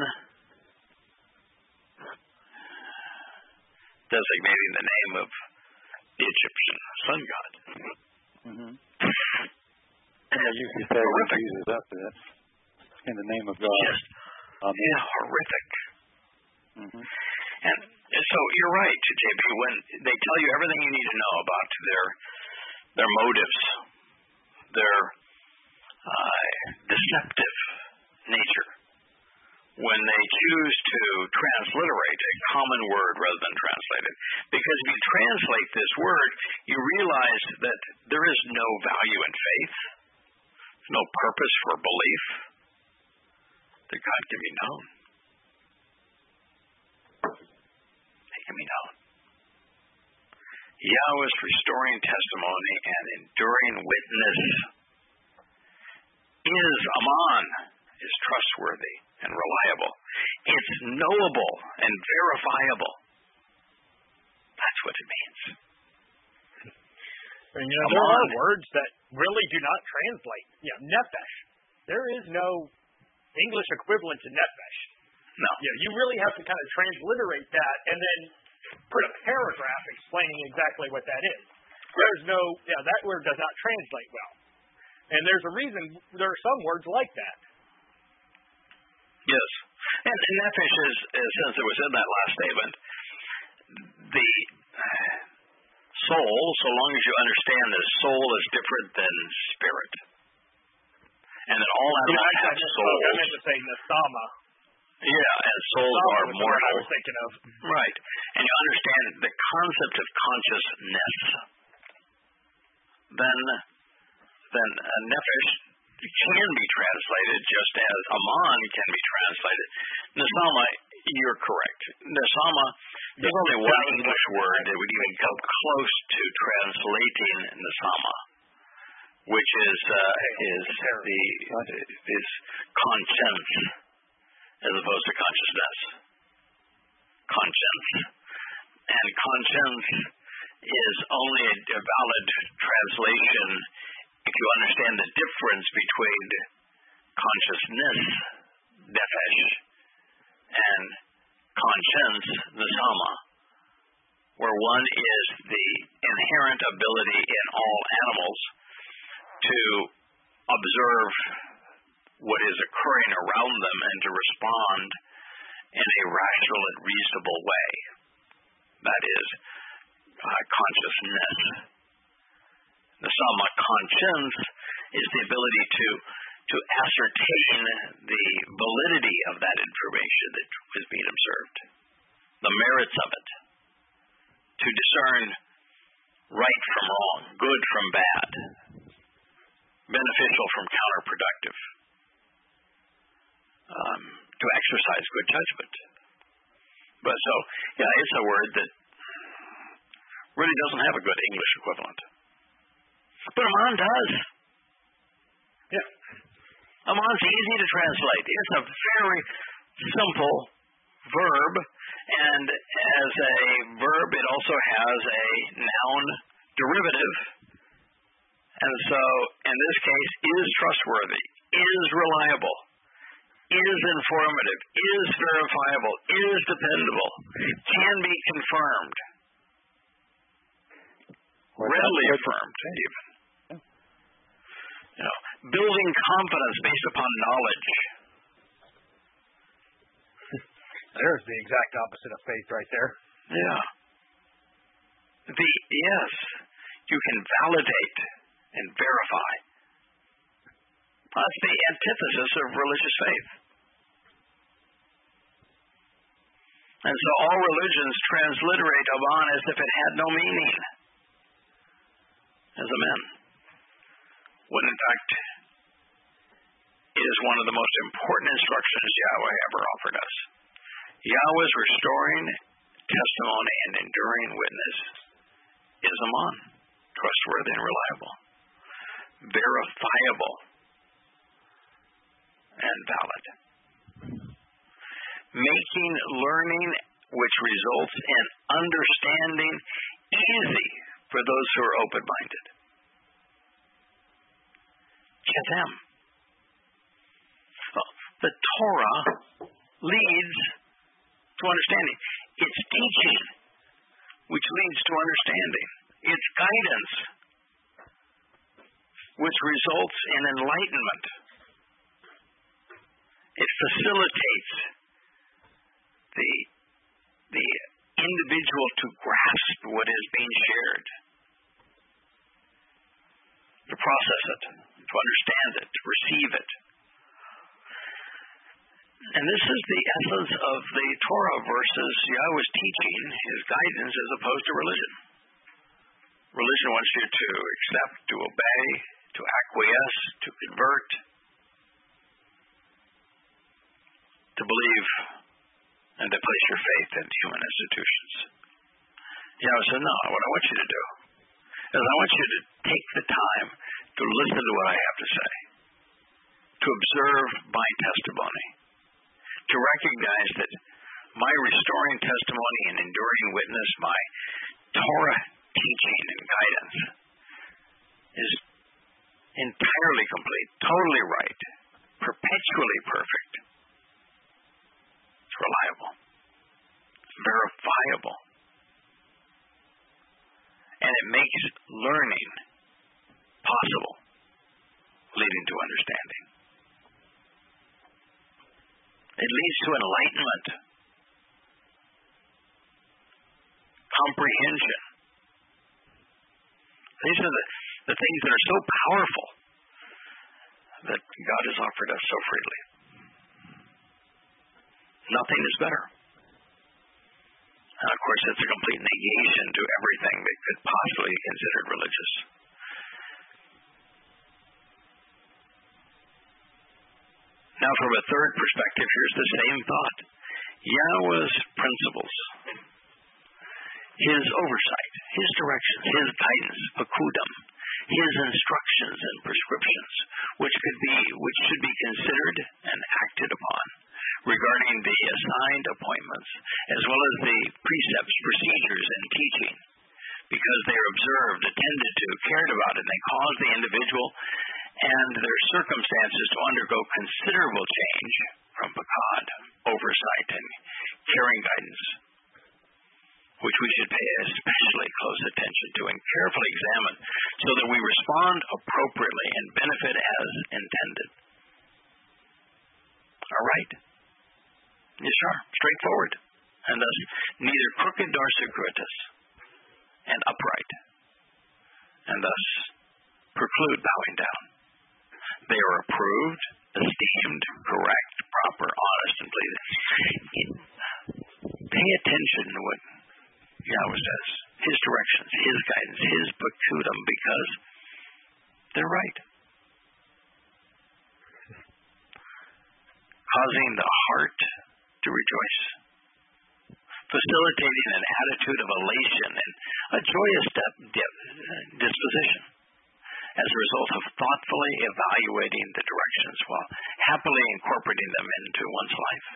designating the name of the Egyptian sun god. Mm-hmm. You could say Jesus up to that. In the name of God. Just horrific. Mm-hmm. And so you're right, JB, when they tell you everything you need to know about their motives, their deceptive nature, when they choose to transliterate a common word rather than translate it. Because if you translate this word, you realize that there is no value in faith, no purpose for belief, that God can be known. He can be known. Yahweh's restoring testimony and enduring witness is aman, is trustworthy and reliable. It's knowable and verifiable. That's what it means. And there are words that really do not translate. Nefesh. There is no English equivalent to nefesh. No. You really have to kind of transliterate that and then put a paragraph explaining exactly what that is. There's no, that word does not translate well. And there's a reason there are some words like that. Yes. And nefesh is, since it was in that last statement, the soul, so long as you understand that soul is different than spirit. And that all animals have souls. I meant to say nasama. Yeah, and souls are mortal. I was thinking of. Right. And you understand the concept of consciousness. Then nefesh can be translated just as aman can be translated. Nasama, you're correct. Nasama, there's only one English word that would even come close to translating nasama, which is conscience as opposed to consciousness. Conscience. And conscience is only a valid translation if you understand the difference between consciousness, nefesh, and conscience, nesama, where one is the inherent ability in all animals to observe what is occurring around them and to respond in a rational and reasonable way. That is consciousness. Nesama, conscience, is the ability to ascertain the validity of that information that is being observed, the merits of it, to discern right from wrong, good from bad, beneficial from counterproductive, to exercise good judgment. But so, yeah, it's a word that really doesn't have a good English equivalent. But Aman does. Yeah. Aman's easy to translate. It's a very simple verb, and as a verb, it also has a noun derivative. And so, in this case, is trustworthy, is reliable, is informative, is verifiable, is dependable, can be confirmed, readily affirmed, even. Building confidence based upon knowledge. There's the exact opposite of faith right there. Yeah. Yes, you can validate and verify. That's the antithesis of religious faith. And so all religions transliterate Aman as if it had no meaning as amen. When in fact, it is one of the most important instructions Yahweh ever offered us. Yahweh's restoring testimony and enduring witness is Aman, trustworthy and reliable, verifiable, and valid. Making learning which results in understanding easy for those who are open-minded. Ketem. Well, the Torah leads to understanding. It's teaching which leads to understanding. It's guidance which results in enlightenment. It facilitates the individual to grasp what is being shared, to process it, to understand it, to receive it. And this is the essence of the Torah versus Yahweh's teaching, his guidance, as opposed to religion. Religion wants you to accept, to obey, to acquiesce, to convert, to believe, and to place your faith in human institutions. Yahweh said, no, what I want you to do is I want you to take the time to listen to what I have to say, to observe my testimony, to recognize that my restoring testimony and enduring witness, my Torah teaching and guidance, is entirely complete, totally right, perpetually perfect. It's reliable. It's verifiable. And it makes learning possible, leading to understanding. It leads to enlightenment, comprehension. These are the things that are so powerful that God has offered us so freely. Nothing is better. And of course, it's a complete negation to everything that could possibly be considered religious. Now, from a third perspective, here's the same thought. Yahweh's principles, his oversight, his directions, his guidance, pakudam, his instructions and prescriptions, which should be considered and acted upon regarding the assigned appointments, as well as the precepts, procedures, attended to, cared about, and they caused the individual and their circumstances to undergo considerable change from Pakad, oversight, and caring guidance, which we should pay especially close attention to and carefully examine so that we respond appropriately and benefit as intended. All right? Yes, sir. Straightforward. And thus, neither crooked nor circuitous, and upright, and thus preclude bowing down. They are approved, esteemed, correct, proper, honest, and pleasing. Pay attention to what Yahweh says, His directions, His guidance, His pakudim, because they're right. Causing the heart to rejoice. Facilitating an attitude of elation and a joyous disposition as a result of thoughtfully evaluating the directions while happily incorporating them into one's life.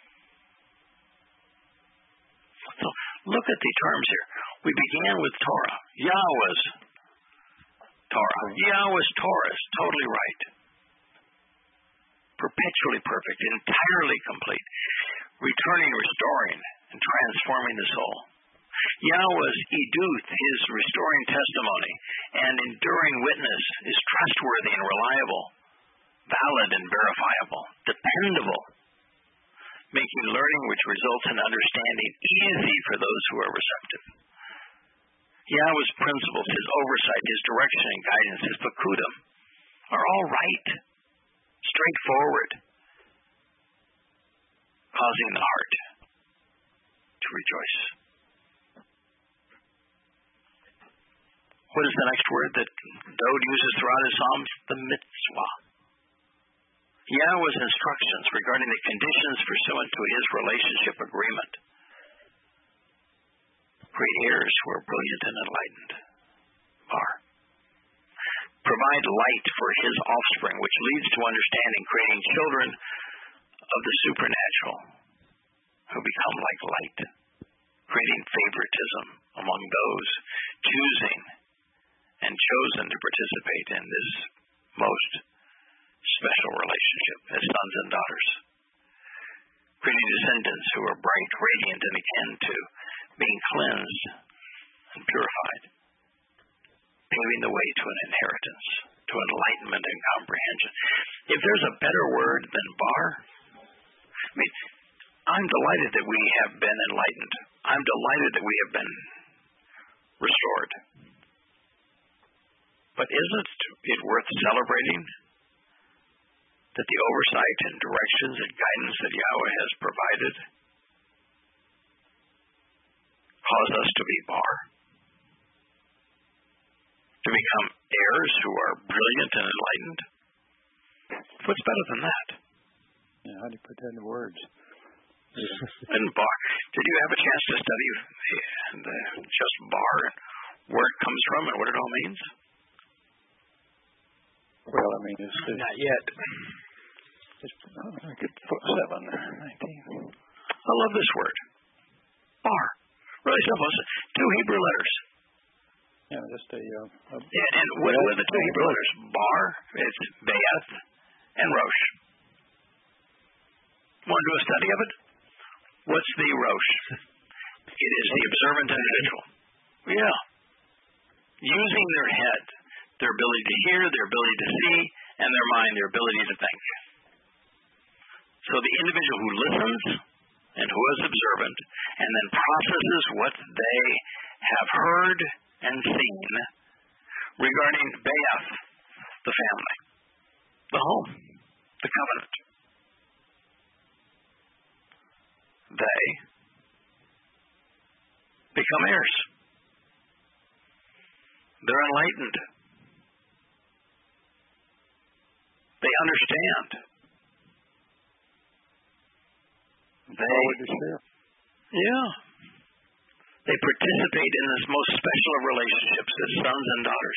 So look at the terms here. We began with Torah. Yahweh's Torah. Yahweh's Torah is totally right. Perpetually perfect, entirely complete, returning, restoring, and transforming the soul. Yahweh's Eduth, His restoring testimony and enduring witness, is trustworthy and reliable, valid and verifiable, dependable, making learning which results in understanding easy for those who are receptive. Yahweh's principles, His oversight, His direction and guidance, His pakudim, are all right, straightforward, causing the heart to rejoice. What is the next word that Dode uses throughout his Psalms? The mitzvah. Yahweh's instructions regarding the conditions pursuant to His relationship agreement. Great heirs who are brilliant and enlightened. Bar. Provide light for His offspring, which leads to understanding, creating children of the supernatural who become like light, creating favoritism among those choosing and chosen to participate in this most special relationship as sons and daughters, creating descendants who are bright, radiant, and akin to being cleansed and purified, paving the way to an inheritance, to enlightenment and comprehension. If there's a better word than bar, I'm delighted that we have been enlightened. I'm delighted that we have been restored. But isn't it worth celebrating that the oversight and directions and guidance that Yahweh has provided cause us to be bar? To become heirs who are brilliant and enlightened? What's better than that? Yeah, how do you put that into words? And bar. Did you have a chance to study just bar, where it comes from and what it all means? Well, I mean, it's not yet. I could put 7 there, 19. I love this word. Bar. Really simple. Two Hebrew letters. Yeah, just a and what are the two Hebrew letters? Bar, it's Be'eth, and Rosh. Want to do a study of it? What's the Rosh? It is the observant individual. Yeah. Using their head, their ability to hear, their ability to see, and their mind, their ability to think. So the individual who listens and who is observant and then processes what they have heard and seen regarding Be'eth, the family, the home, the covenant. They become heirs. They're enlightened. They understand. Yeah. They participate in this most special of relationships as sons and daughters.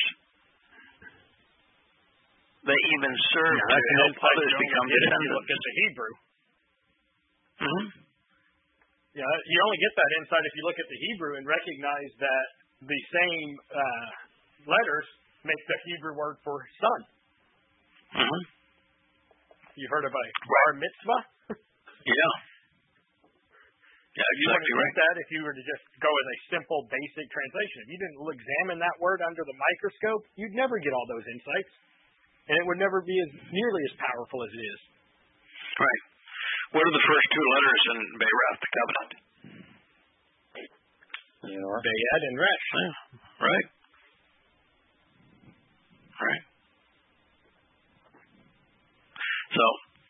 They even serve to help others become descendants. Look at the Hebrew. Mm-hmm. Yeah, you only get that insight if you look at the Hebrew and recognize that the same letters make the Hebrew word for son. Mm-hmm. You've heard of a bar mitzvah? Yeah. Yeah, You wouldn't exactly right. get that if you were to just go with a simple, basic translation. If you didn't examine that word under the microscope, you'd never get all those insights, and it would never be nearly as powerful as it is. Right. What are the first two letters in Be'erath, the covenant? Bayed and Resh. Yeah. Right. Right. So,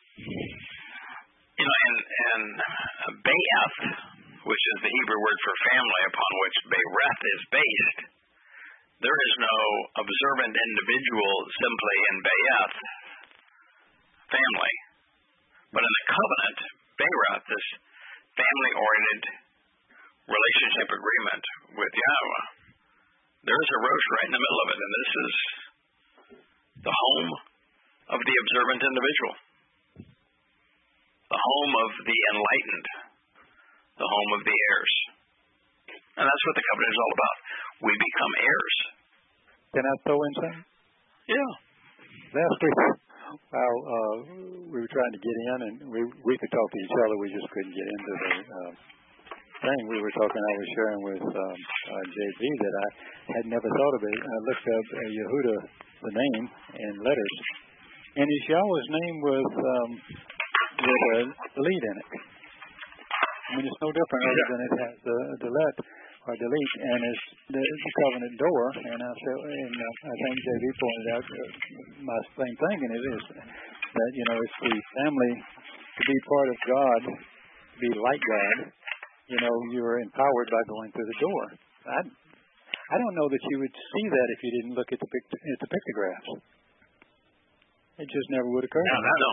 in Be'ath, which is the Hebrew word for family upon which Be'erath is based, there is no observant individual simply in Be'ath, family. But in the covenant, Be'erath, this family-oriented relationship agreement with Yahweh, there's a Rosh right in the middle of it, and this is the home of the observant individual, the home of the enlightened, the home of the heirs. And that's what the covenant is all about. We become heirs. Can I throw in something? Yeah. Last week, we were trying to get in, and we could talk to each other. We just couldn't get into the thing. We were talking. I was sharing with JV that I had never thought of it. I looked up Yehuda, the name, in letters, and it's Yahweh's name with a delete in it. I mean, it's no different other than it has the delete or delete, and it's the covenant door. And I said, I think JV pointed out my same thing, and it is that it's the family to be part of God, to be like God. You're empowered by going through the door. I don't know that you would see that if you didn't look at the pictographs. It just never would occur.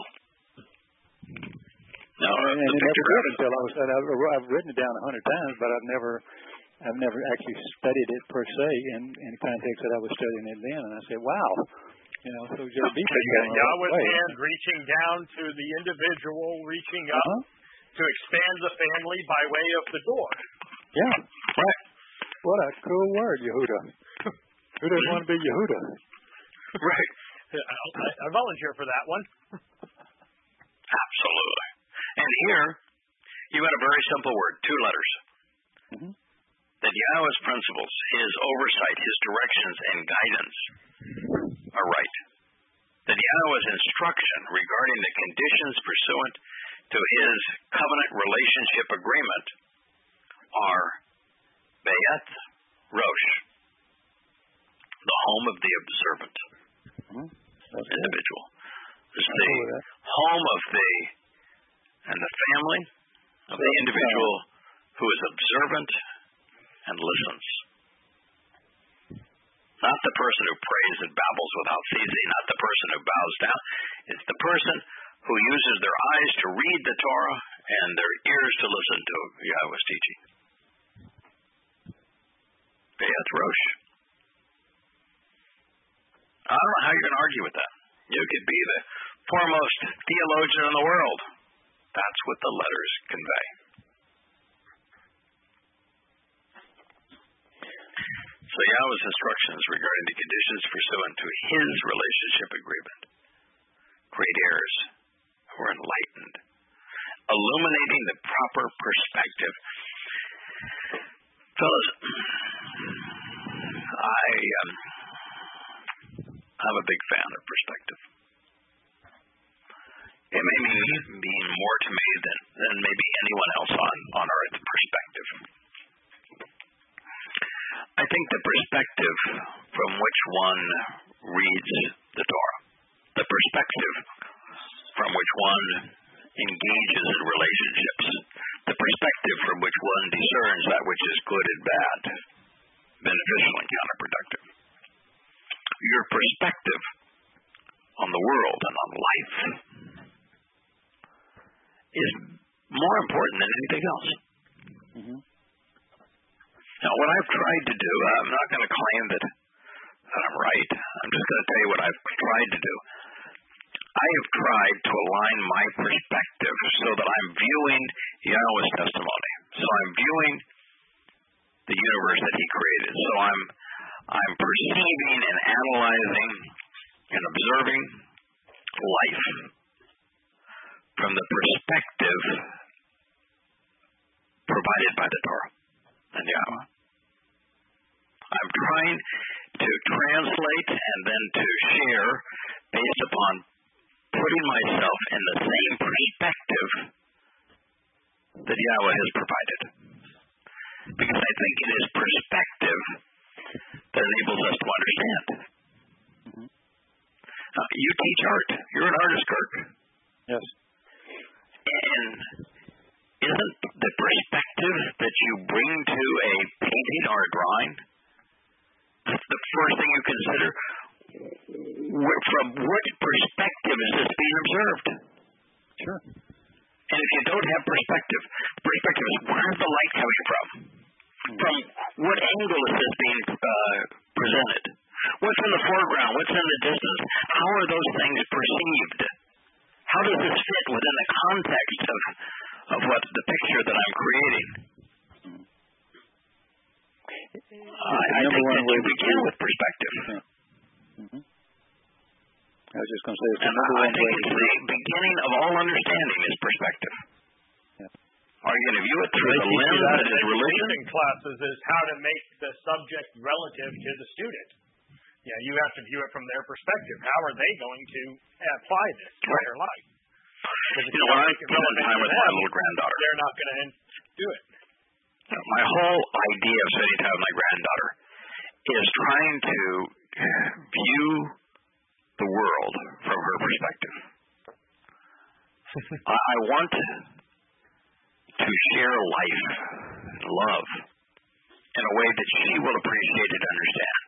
No, and it never did until I was. I've written it down 100 times, but I've never actually studied it per se in the context that I was studying it then. And I said, wow, so just be Yahweh's hand reaching down to the individual, reaching up to expand the family by way of the door. Yeah, right. What a cool word, Yehuda. Who doesn't want to be Yehuda? Right. I volunteer for that one. Absolutely. And here, you got a very simple word, two letters. Mm-hmm. That Yahweh's principles, His oversight, His directions, and guidance are right. That Yahweh's instruction regarding the conditions pursuant to His covenant relationship agreement are Be'ath Rosh, the home of the observant individual. It's the home of the family of the individual who is observant and listens. Not the person who prays and babbles without ceasing, not the person who bows down. It's the person who uses their eyes to read the Torah and their ears to listen to Yahweh's teaching. Be'ath Rosh. I don't know how you're going to argue with that. You could be the foremost theologian in the world. That's what the letters convey. So Yahweh's instructions regarding the conditions pursuant to His relationship agreement create heirs who are enlightened, illuminating the proper perspective. Fellas, I'm a big fan of perspective. It may mean more to me than maybe anyone else on earth, perspective. I think the perspective from which one reads the Torah, the perspective from which one engages in relationships, the perspective from which one discerns that which is good and bad, beneficial and counterproductive. Your perspective on the world and on life is more important than anything else. Mm-hmm. Now, what I've tried to do, I'm not going to claim that I'm right. I'm just going to tell you what I've tried to do. I have tried to align my perspective so that I'm viewing Yahweh's testimony. So I'm viewing the universe that He created. So I'm I'm perceiving and analyzing and observing life from the perspective provided by the Torah and Yahweh. I'm trying to translate and then to share based upon putting myself in the same perspective that Yahweh has provided. Because I think it is perspective that enables us to understand. You teach art. You're an artist, Kirk. Yes. And isn't the perspective that you bring to a painting or a drawing the first thing you consider? From what perspective is this being observed? Sure. And if you don't have perspective is where's the light coming from? From what angle is this being presented? What's in the foreground? What's in the distance? How are those things perceived? How does this fit within the context of what the picture that I'm creating? I think that you begin with perspective. I was just going to say, it's and I think it's the beginning of all understanding is perspective. Are you going to view it through the lens that is religion? In classes is how to make the subject relative to the student. Yeah, you have to view it from their perspective. How are they going to apply this to their life? When I spend time with my little granddaughter, they're not going to do it. My whole idea of spending time with my granddaughter is trying to view the world from her perspective. I want to share life and love in a way that she will appreciate and understand.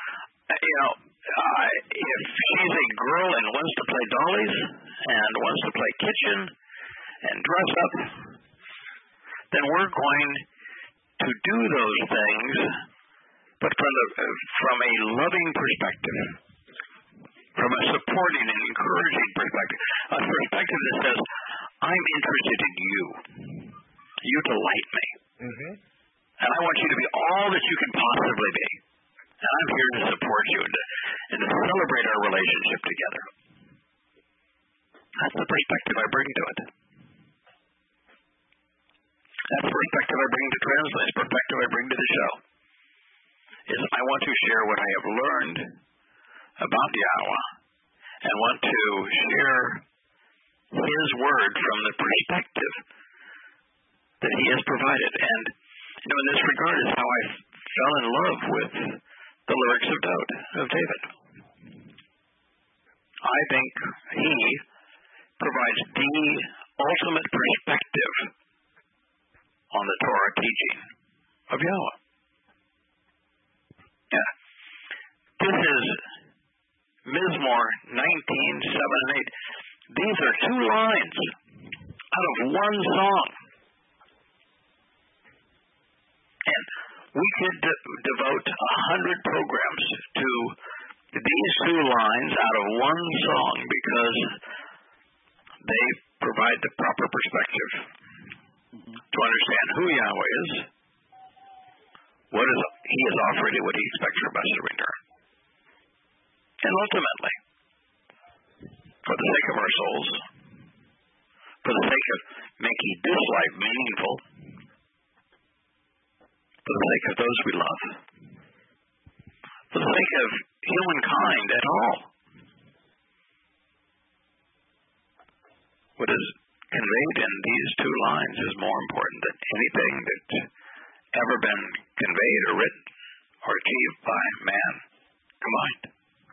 If she's a girl and wants to play dollies and wants to play kitchen and dress up, then we're going to do those things, but from a loving perspective, from a supporting and encouraging perspective, a perspective that says, I'm interested in you. You delight me. And I want you to be all that you can possibly be. And I'm here to support you and to celebrate our relationship together. That's the perspective I bring to it. That's the perspective I bring to Translate, the perspective I bring to the show. Is I want to share what I have learned about Yahweh and want to share His word from the perspective that He has provided. And in this regard is how I fell in love with the lyrics of David. I think he provides the ultimate perspective on the Torah teaching of Yahweh. Yeah. This is Mizmor 19:7 and 8. These are 2 lines out of one song. And we could devote 100 programs to these 2 lines out of one song because they provide the proper perspective to understand who Yahweh is, what He is offering, and what He expects from us in return. And ultimately, for the sake of our souls, for the sake of making this life meaningful, for the sake of those we love, for the sake of humankind at all. What is conveyed in these 2 lines is more important than anything that's ever been conveyed or written or achieved by man combined.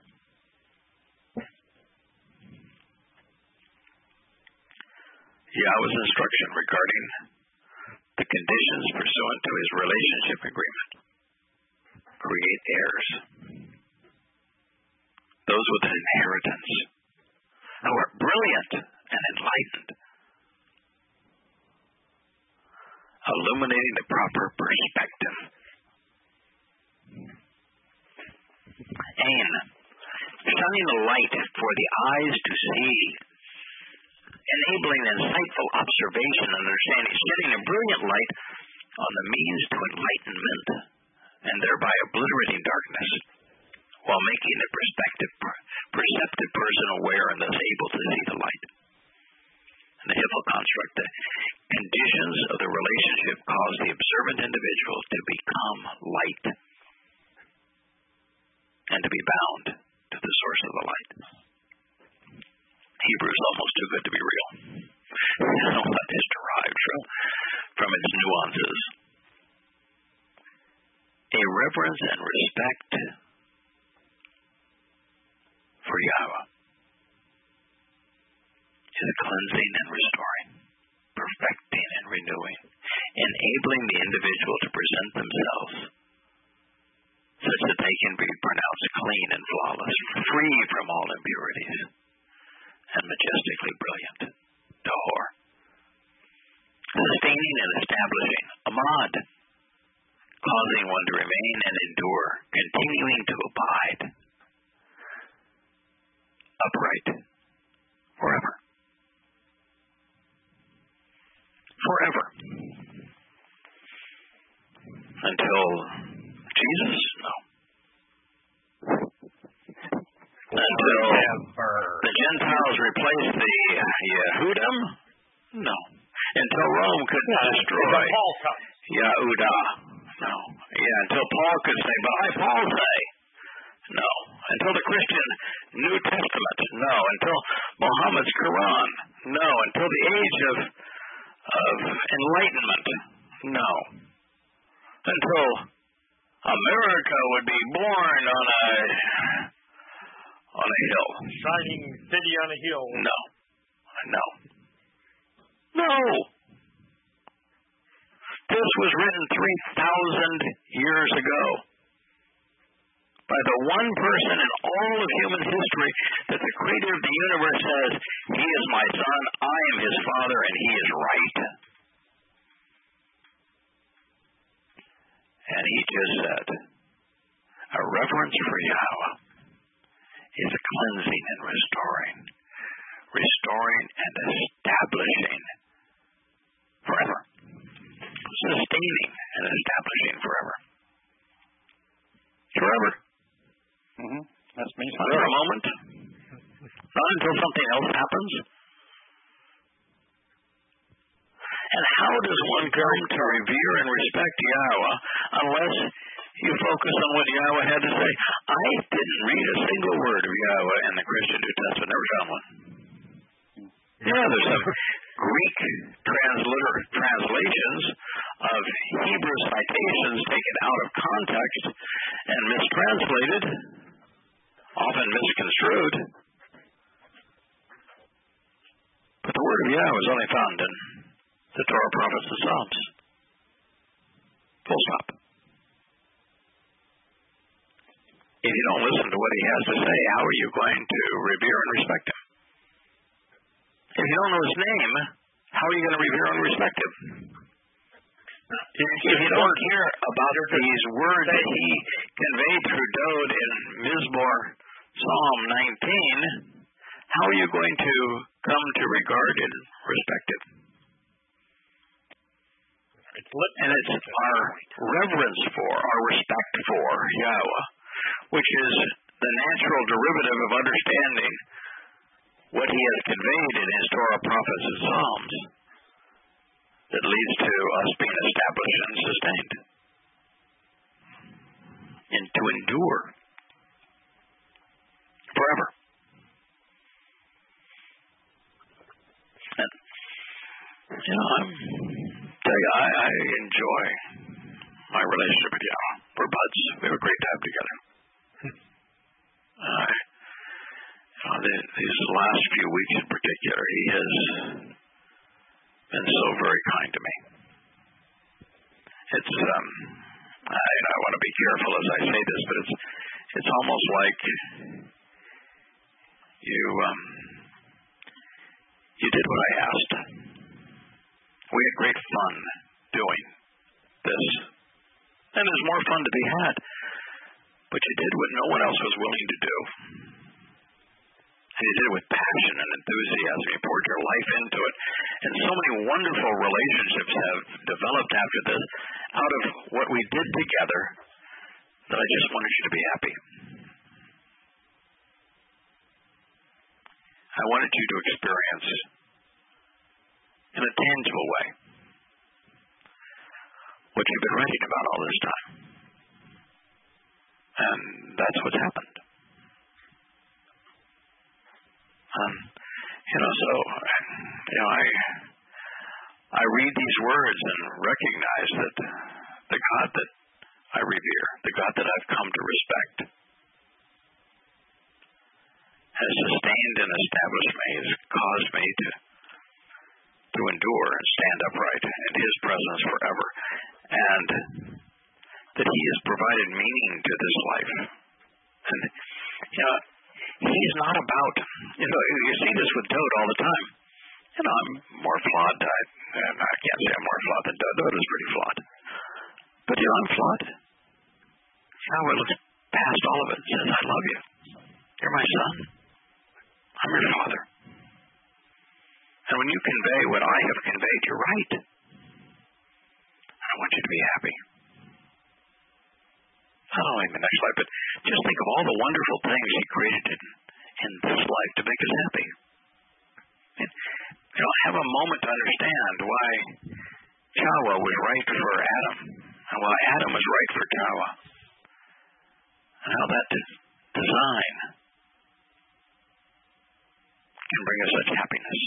Yahweh's instruction regarding the conditions pursuant to His relationship agreement create heirs, those with an inheritance, who are brilliant and enlightened, illuminating the proper perspective. Ain, shining a light for the eyes to see, enabling insightful observation and understanding, shedding a brilliant light on the means to enlightenment, and thereby obliterating darkness. light and to be bound to the source of the light. Hebrew is almost too good to be real. That is derived from its nuances. A reverence and respect for Yahweh is cleansing and restoring, perfecting and renewing, enabling the individual to present themselves such that they can be pronounced clean and flawless, free from all impurities, and majestically brilliant. Tahor. Sustaining and establishing. Amad. Causing one to remain and endure, continuing to abide. Upright. Forever. Forever. Until Jesus? No. Until the Gentiles replaced the Yehudim? No. Until Rome could destroy Yehudah? No. Yeah, until Paul could say, but I Paul say? No. Until the Christian New Testament? No. Until Muhammad's Quran? No. Until the age of enlightenment? No. Until America would be born on a hill. Shining city on a hill. No. No. No. This was written 3,000 years ago by the one person in all of human history that the creator of the universe says, he is my son, I am his father, and he is right. And he just said, a reverence for Yahweh is a cleansing and restoring and establishing forever, sustaining and establishing forever. Forever. Mm-hmm. That means not for a moment, not until something else happens. And how does one come to revere and respect Yahweh unless you focus on what Yahweh had to say? I didn't read a single word of Yahweh in the Christian New Testament. Never found one. Yeah, there's some Greek translations of Hebrew citations taken out of context and mistranslated, often misconstrued. But the word of Yahweh is only found in the Torah, prophets, and Psalms. Full stop. If you don't listen to what he has to say, how are you going to revere and respect him? If you don't know his name, how are you going to revere and respect him? If you don't hear about these words that he conveyed through Dode in Mizmor Psalm 19, how are you going to come to regard and respect him? And it's our reverence for, our respect for Yahweh, which is the natural derivative of understanding what he has conveyed in his Torah, prophets, and Psalms, that leads to us being established and sustained, and to endure forever. And, I enjoy my relationship with Yahweh. We're buds. We have a great time together. These last few weeks in particular, he has been so very kind to me. It's I want to be careful as I say this, but it's almost like you did what I asked. We had great fun doing this, and there's more fun to be had. But you did what no one else was willing to do. And you did it with passion and enthusiasm. You poured your life into it. And so many wonderful relationships have developed after this out of what we did together that I just wanted you to be happy. I wanted you to experience in a tangible way what you've been writing about all this time. And that's what's happened. I read these words and recognize that the God that I revere, the God that I've come to respect, has sustained and established me, has caused me to endure and stand upright in His presence forever, and that He has provided meaning to this life. And, He's not about, you see this with Dode all the time. I'm more flawed. I can't say I'm more flawed than Dode. Dode is pretty flawed. But, I'm flawed. Yahweh looks past all of it and says, I love you. You're my son. I'm your father. And when you convey what I have conveyed, you're right. I want you to be happy. Not only in the next life, but just think of all the wonderful things He created in this life to make us happy. And, have a moment to understand why Chahwa was right for Adam, and why Adam was right for Chahwa, and how that design can bring us such happiness,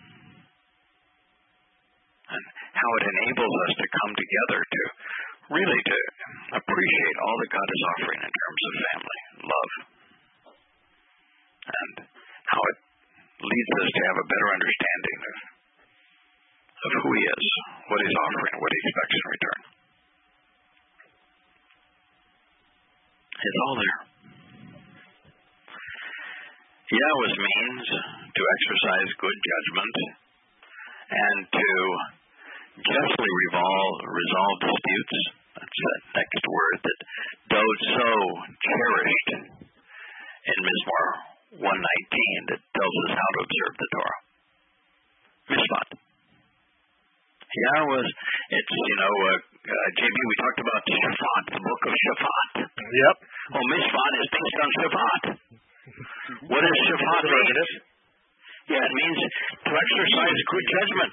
and how it enables us to come together to really to appreciate all that God is offering in terms of family, love, and how it leads us to have a better understanding of who He is, what He's offering, what He expects in return. It's all there. Yahweh's means to exercise good judgment and to justly resolve disputes. That's that next word that Dode so cherished in Mizmor 119 that tells us how to observe the Torah. Mishpat. Yahweh's, it's, JB, we talked about Shaphat, the book of Shaphat. Yep. Well, Mishpat is based on Shaphat. What does Shaphat mean? Yeah, it means to exercise good judgment.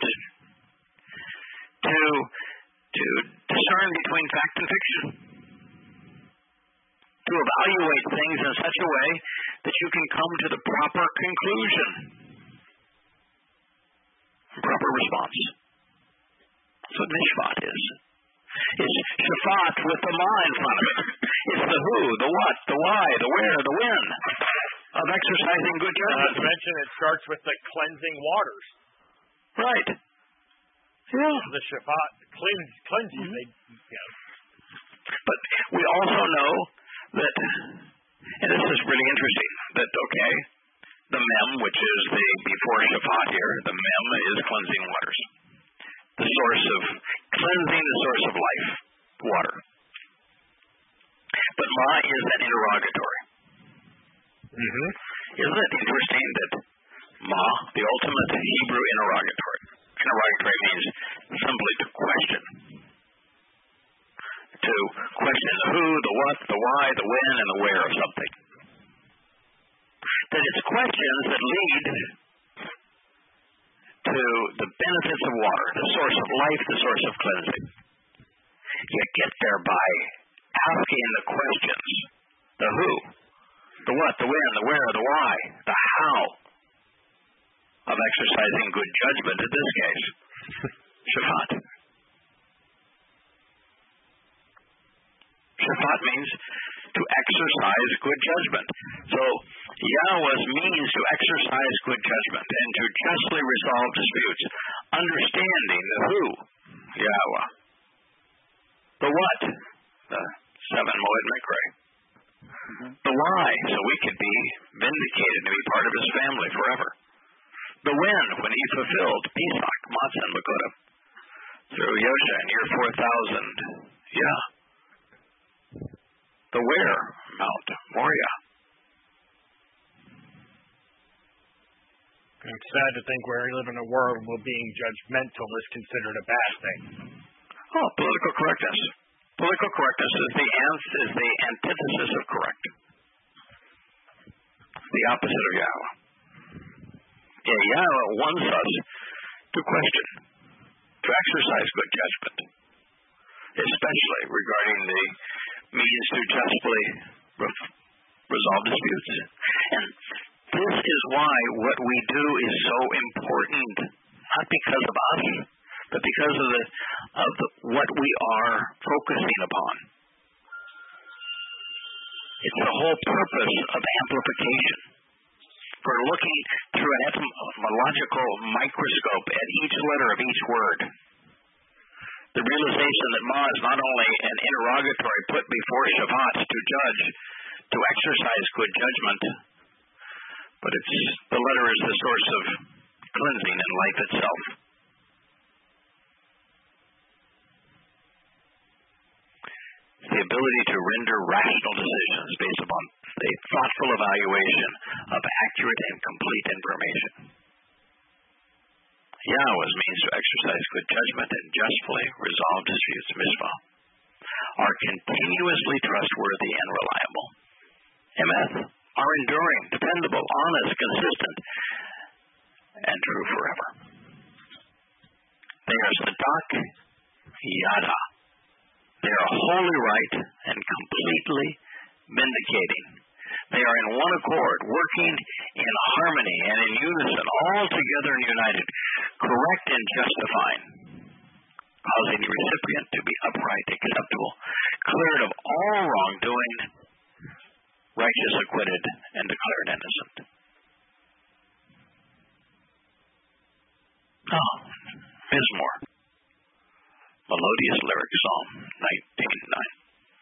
To discern between fact and fiction. To evaluate things in such a way that you can come to the proper conclusion. Proper response. That's what Mishpat is. It's Shaphat with the ma in front of it. It's the who, the what, the why, the where, the when of exercising good judgment. As mentioned, it starts with the cleansing waters. Right. Yeah. The Shaphat cleanse you. But we also know that, and this is really interesting, that, the mem, which is the before Shaphat here, the mem is cleansing waters. The source of cleansing, the source of life, water. But ma is an interrogatory. Mm-hmm. Isn't it interesting that ma, the ultimate Hebrew interrogatory? Interrogatory means simply to question. To question the who, the what, the why, the when, and the where of something. That it's questions that lead to the benefits of water, the source of life, the source of cleansing. You get there by asking the questions. The who, the what, the when, the where, the why, the how of exercising good judgment in this case. Shaphat. Shaphat means to exercise good judgment. So Yahweh's means to exercise good judgment and to justly resolve disputes, understanding the who, Yahweh, the what, the seven Moed Mikre, the why, so we could be vindicated to be part of His family forever, the when He fulfilled Pesach, Matzah, and Lakuta through Yosha in year 4000, the where, Mount Moriah. It's sad to think we live in a world where being judgmental is considered a bad thing. Oh, political correctness. Political correctness is the antithesis of correct. The opposite of Yahweh. Yeah, Yahweh wants us to question, to exercise good judgment, especially regarding the means to justly resolve disputes. And this is why what we do is so important, not because of us, but because of what we are focusing upon. It's the whole purpose of amplification. We're looking through an etymological microscope at each letter of each word. The realization that Ma is not only an interrogatory put before Shavat to judge, to exercise good judgment, but the letter is the source of cleansing in life itself. The ability to render rational decisions based upon a thoughtful evaluation of accurate and complete information. Yahweh's means to exercise good judgment and justly resolve disputes, mitzvah, are continuously trustworthy and reliable. Emeth are enduring, dependable, honest, consistent, and true forever. They are tzedak yada. They are wholly right and completely vindicating. They are in one accord, working in harmony and in unison, all together and united, correct and justifying, causing the recipient to be upright, acceptable, cleared of all wrongdoing, righteous acquitted, and declared innocent. Oh, Mizmor. Melodious lyric, Psalm 19:9.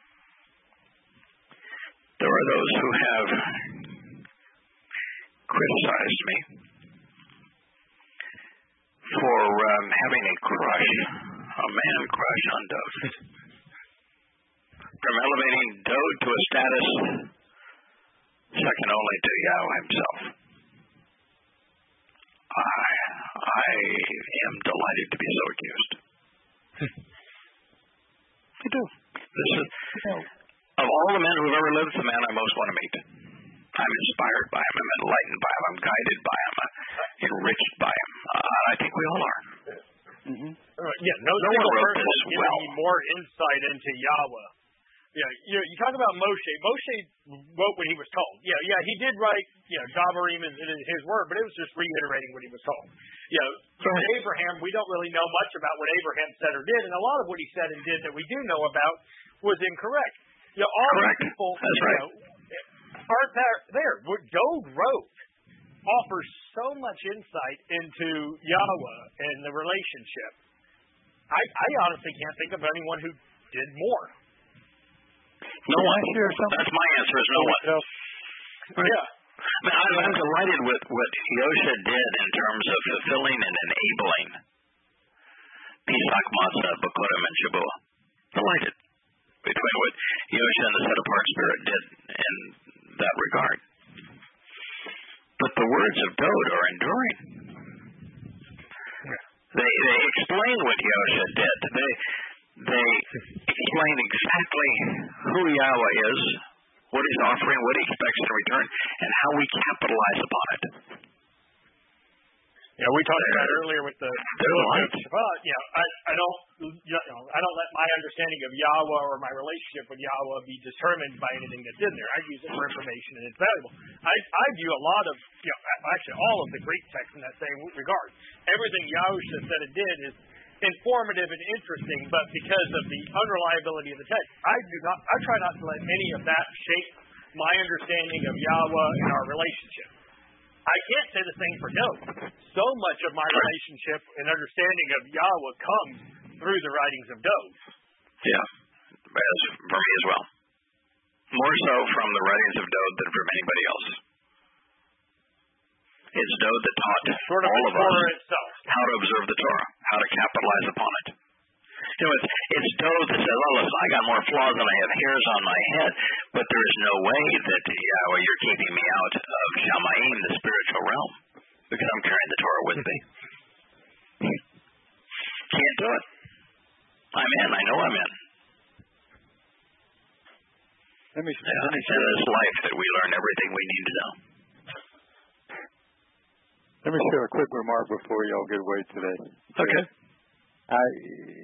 There are those who have criticized me for having a crush, a man crush on Dode. From elevating Dode to a status second only to Yahweh himself. I am delighted to be so accused. I do. This is, of all the men who've ever lived, the man I most want to meet. I'm inspired by him. I'm enlightened by him. I'm guided by him. I'm enriched by him. I think we all are. Mm-hmm. No single person has given me more insight into Yahweh. Yeah, you talk about Moshe. Moshe wrote what he was told. Yeah, he did write, Davarim in his word, but it was just reiterating what he was told. From Abraham, we don't really know much about what Abraham said or did, and a lot of what he said and did that we do know about was incorrect. All correct. These people, right. aren't there. What Dode wrote offers so much insight into Yahweh and the relationship. I honestly can't think of anyone who did more. No one. That's my answer is no one. Right. Yeah. I'm delighted with what Yosha did in terms of fulfilling and enabling Pesach, Matzah, Bikurim, and Shabuah. Delighted between what Yosha and the set-apart spirit did in that regard. But the words of Dode are enduring. They explain what Yosha did. They explain exactly who Yahweh is, what he's offering, what he expects in return, and how we capitalize upon it. We talked about earlier with the Shabbat. I don't let my understanding of Yahweh or my relationship with Yahweh be determined by anything that's in there. I use it for information, and it's valuable. I view a lot of, actually all of the Greek texts in that same regard. Everything Yahusha said and did is informative and interesting, but because of the unreliability of the text, I try not to let any of that shape my understanding of Yahweh and our relationship. I can't say the same for Dode. So much of my relationship and understanding of Yahweh comes through the writings of Dode. Yeah, for me as well. More so from the writings of Dode than from anybody else. It's Dode that taught all of us how to observe the Torah, how to capitalize upon it. It's Dode that says, listen, I got more flaws than I have hairs on my head, but there is no way that you're keeping me out of Shamayim, the spiritual realm, because I'm carrying the Torah with me. Can't do it. I'm in. I know I'm in. It's in this life that we learn everything we need to know. Let me share a quick remark before y'all get away today. Okay.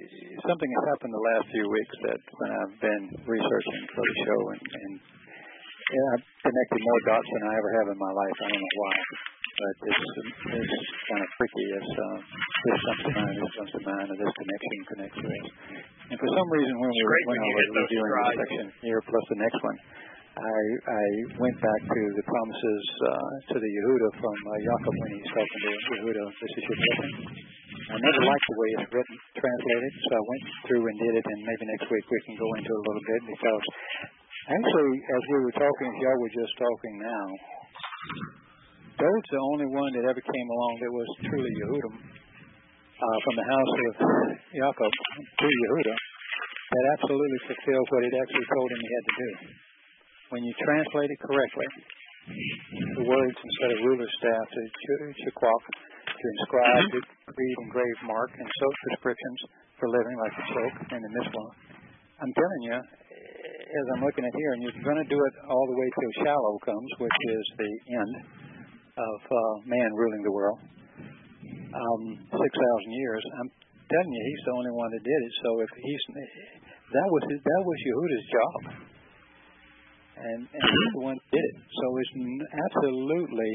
Something has happened the last few weeks that when I've been researching for the show and I've connected more dots than I ever have in my life. I don't know why, but it's kind of freaky. It's this comes to mind, this comes to mind, and this connection connects to this. And for some reason, when I was reviewing this section here plus the next one, I went back to the promises to the Yehuda from Yaakov when he's talking to Yehuda. This is your blessing. I never liked the way it's written, translated, so I went through and did it, and maybe next week we can go into it a little bit, because actually, as we were talking, as y'all were just talking now, David's the only one that ever came along that was truly Yehudim, from the house of Yaakov to Yehuda, that absolutely fulfilled what it actually told him he had to do. When you translate it correctly, the words instead of ruler staff to shaquak, to inscribe, to read, engrave, mark, and soak prescriptions for living like the soak in the Mishnah. I'm telling you, as I'm looking at here, and you're going to do it all the way till Shiloh comes, which is the end of man ruling the world, 6,000 years. I'm telling you, he's the only one that did it. So if that was Yehuda's job, and he's the one that did it. So it's absolutely,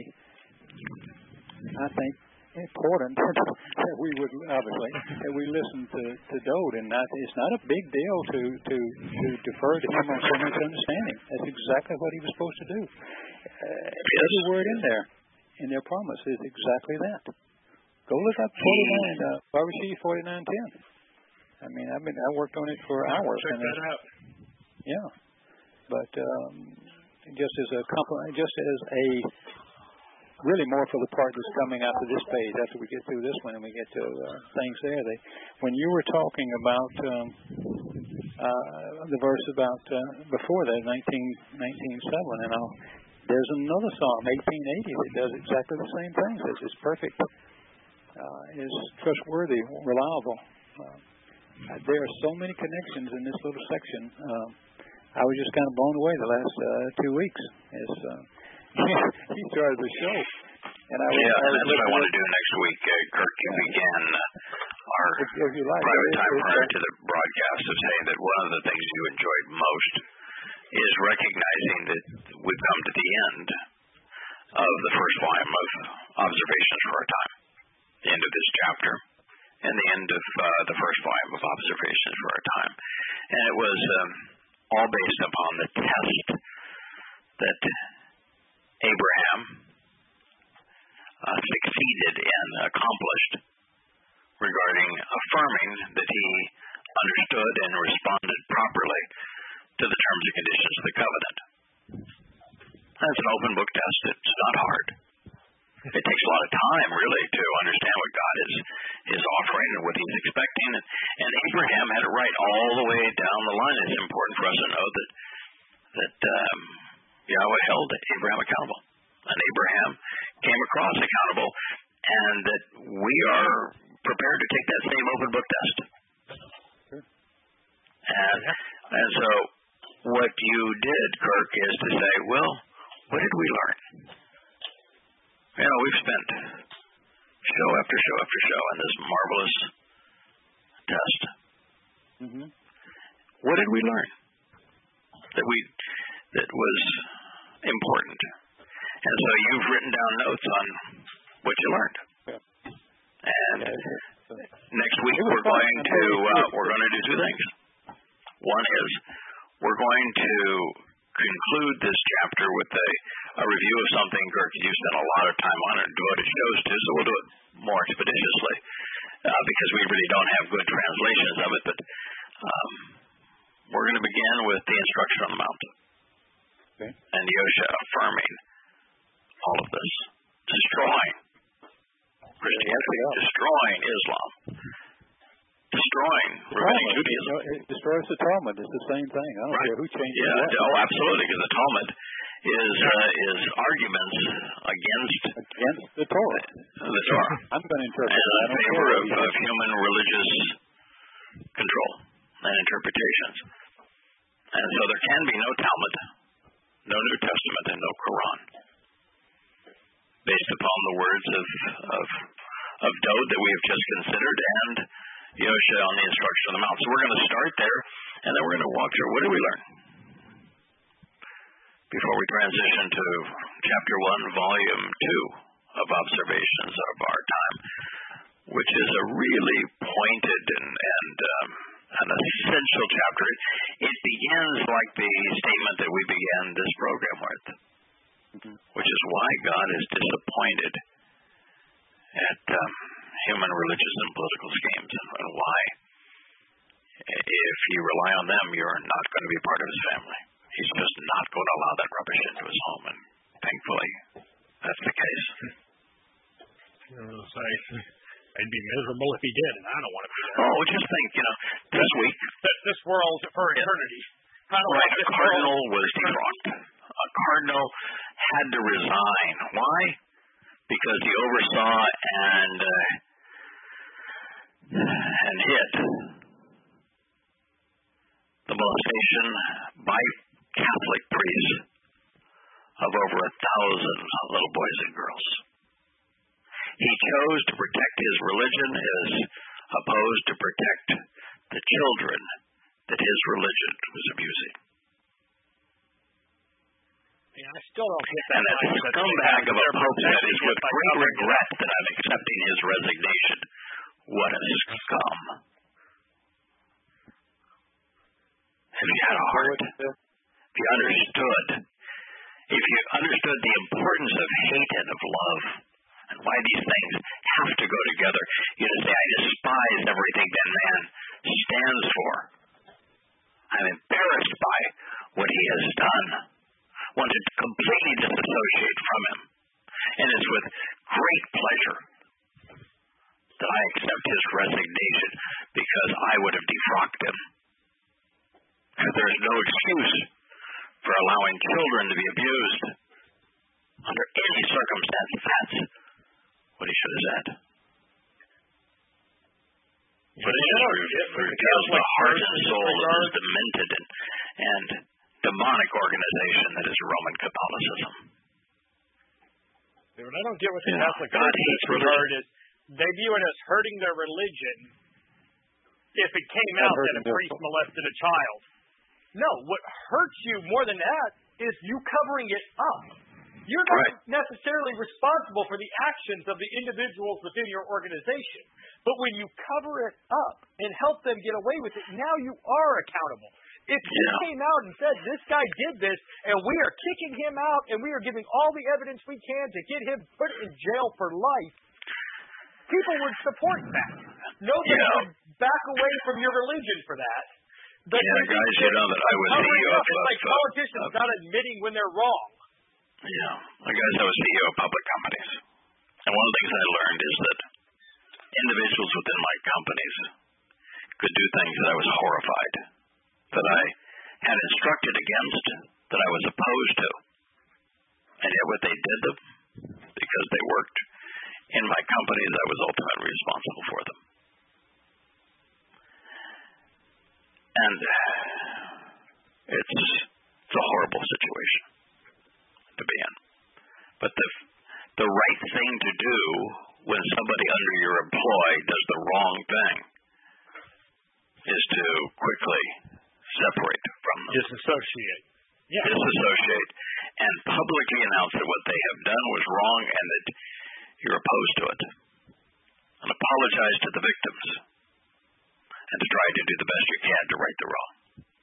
I think, important that we would obviously that we listen to Dode, and it's not a big deal to defer to him on so much understanding. That's exactly what he was supposed to do. Every word in there, in their promise, is exactly that. Go look up 49, 49:10. I mean, I worked on it for hours. Check that out. Yeah, but just as a really more for the part that's coming after this page, after we get through this one and we get to things there. When you were talking about the verse about before that, 19:7, and all, there's another Psalm, 18:80, that does exactly the same thing. Says it's perfect, is trustworthy, reliable. There are so many connections in this little section. I was just kind of blown away the last 2 weeks. He started the show. And that's what I want to do next week. Kirk, you began our private time prior to the broadcast of saying that one of the things you enjoyed most is recognizing that we've come to the end of the first volume of Observations for Our Time, the end of this chapter, and the end of the first volume of Observations for Our Time. And it was all based upon the test that Abraham succeeded and accomplished regarding affirming that he understood and responded properly to the terms and conditions of the covenant. That's an open book test. It's not hard. It takes a lot of time, really, to understand what God is offering and what he's expecting. And Abraham had it right all the way down the line. It's important for us to know that Yahweh held Abraham accountable, and Abraham came across accountable, and that we are prepared to take that same open book test. Sure. And so what you did, Kirk, is to say, well, what did we learn? We've spent show after show after show on this marvelous test. Mm-hmm. What did we learn that was important? And so you've written down notes on what you learned. Yeah. And next week we're going to do two things. One is we're going to conclude this chapter with a review of something, Kirk, you spent a lot of time on it and devoted shows to, so we'll do it more expeditiously because we really don't have good translations of it. But we're going to begin with the instruction on the mountain. Okay. And Yosha affirming all of this, destroying Christianity, destroying Islam, destroying rabbinic Judaism. It destroys the Talmud. It's the same thing. I don't care who changes it. Oh, absolutely, because the Talmud is arguments against the Torah. The Torah. I'm going to interpret and in favor of human religious control and interpretations. And so there can be no Talmud, no New Testament, and no Quran, based upon the words of Dode that we have just considered and Yosha on the instruction on the mount. So we're going to start there, and then we're going to walk through. What did we learn? before we transition to Chapter 1, Volume 2 of Observations of Our Time, which is a really pointed and an essential chapter. It begins like the statement that we began this program with, which is why God is disappointed at human religious and political schemes, and why, if you rely on them, you're not going to be part of his family. He's just not going to allow that rubbish into his home, and thankfully, that's the case. I'd be miserable if he did, and I don't want to be there. Oh, just think, this week. This world for eternity. Right, a cardinal was defrocked. A cardinal had to resign. Why? Because he oversaw and hid the molestation by Catholic priests of over 1,000 little boys and girls. He chose to protect his religion as opposed to protect the children that his religion was abusing. Yeah, I still don't get that. And as a scumbag of a pope said, it's with great regret that I'm accepting his resignation. What a scum. If you had a heart, if you understood the importance of hate and of love, and why these things have to go together, you'd say, I despise everything that man stands for. I'm embarrassed by what he has done. Wanted to completely disassociate from him. And it's with great pleasure that I accept his resignation, because I would have defrocked him. Because there's no excuse for allowing children to be abused under any circumstance. That's what he should have said. But it reveals the heart and soul of this demented and demonic organization that is Roman Catholicism. Dude, I don't get what the Catholic God hates regard is. They view it as hurting their religion if it came out that a priest molested a child. No, what hurts you more than that is you covering it up. You're not necessarily responsible for the actions of the individuals within your organization. But when you cover it up and help them get away with it, now you are accountable. If you came out and said, this guy did this, and we are kicking him out, and we are giving all the evidence we can to get him put in jail for life, people would support that. Nobody would back away from your religion for that. But guys, you know that I was CEO of... It's like politicians not admitting when they're wrong. Yeah. Guys, I was CEO of public companies. And one of the things I learned is that individuals within my companies could do things that I was horrified, that I had instructed against, that I was opposed to. And yet what they did them, because they worked in my companies, I was ultimately responsible for them. And it's a horrible situation to be in. But the right thing to do when somebody under your employ does the wrong thing is to quickly separate from them. Disassociate. Disassociate and publicly announce that what they have done was wrong and that you're opposed to it. And apologize to the victims. And to try to do the best you can to right the wrong.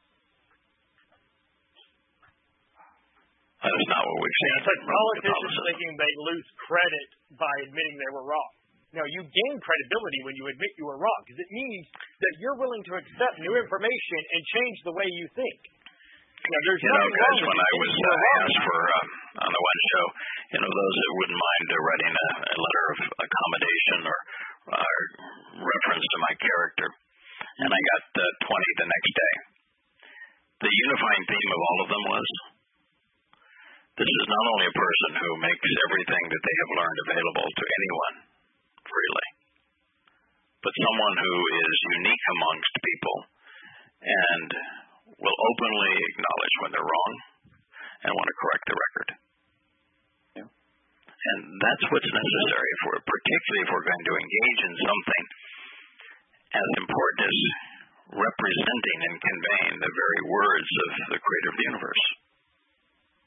That is not what we've seen. It's like politicians thinking they lose credit by admitting they were wrong. No, you gain credibility when you admit you were wrong, because it means that you're willing to accept new information and change the way you think. There's guys, when I was asked for, on the one show, those that wouldn't mind writing a letter of accommodation or reference to my character, and I got 20 the next day. The unifying theme of all of them was, this is not only a person who makes everything that they have learned available to anyone freely, but someone who is unique amongst people and will openly acknowledge when they're wrong and want to correct the record. Yeah. And that's what's necessary, particularly if we're going to engage in something as important as representing and conveying the very words of the creator of the universe.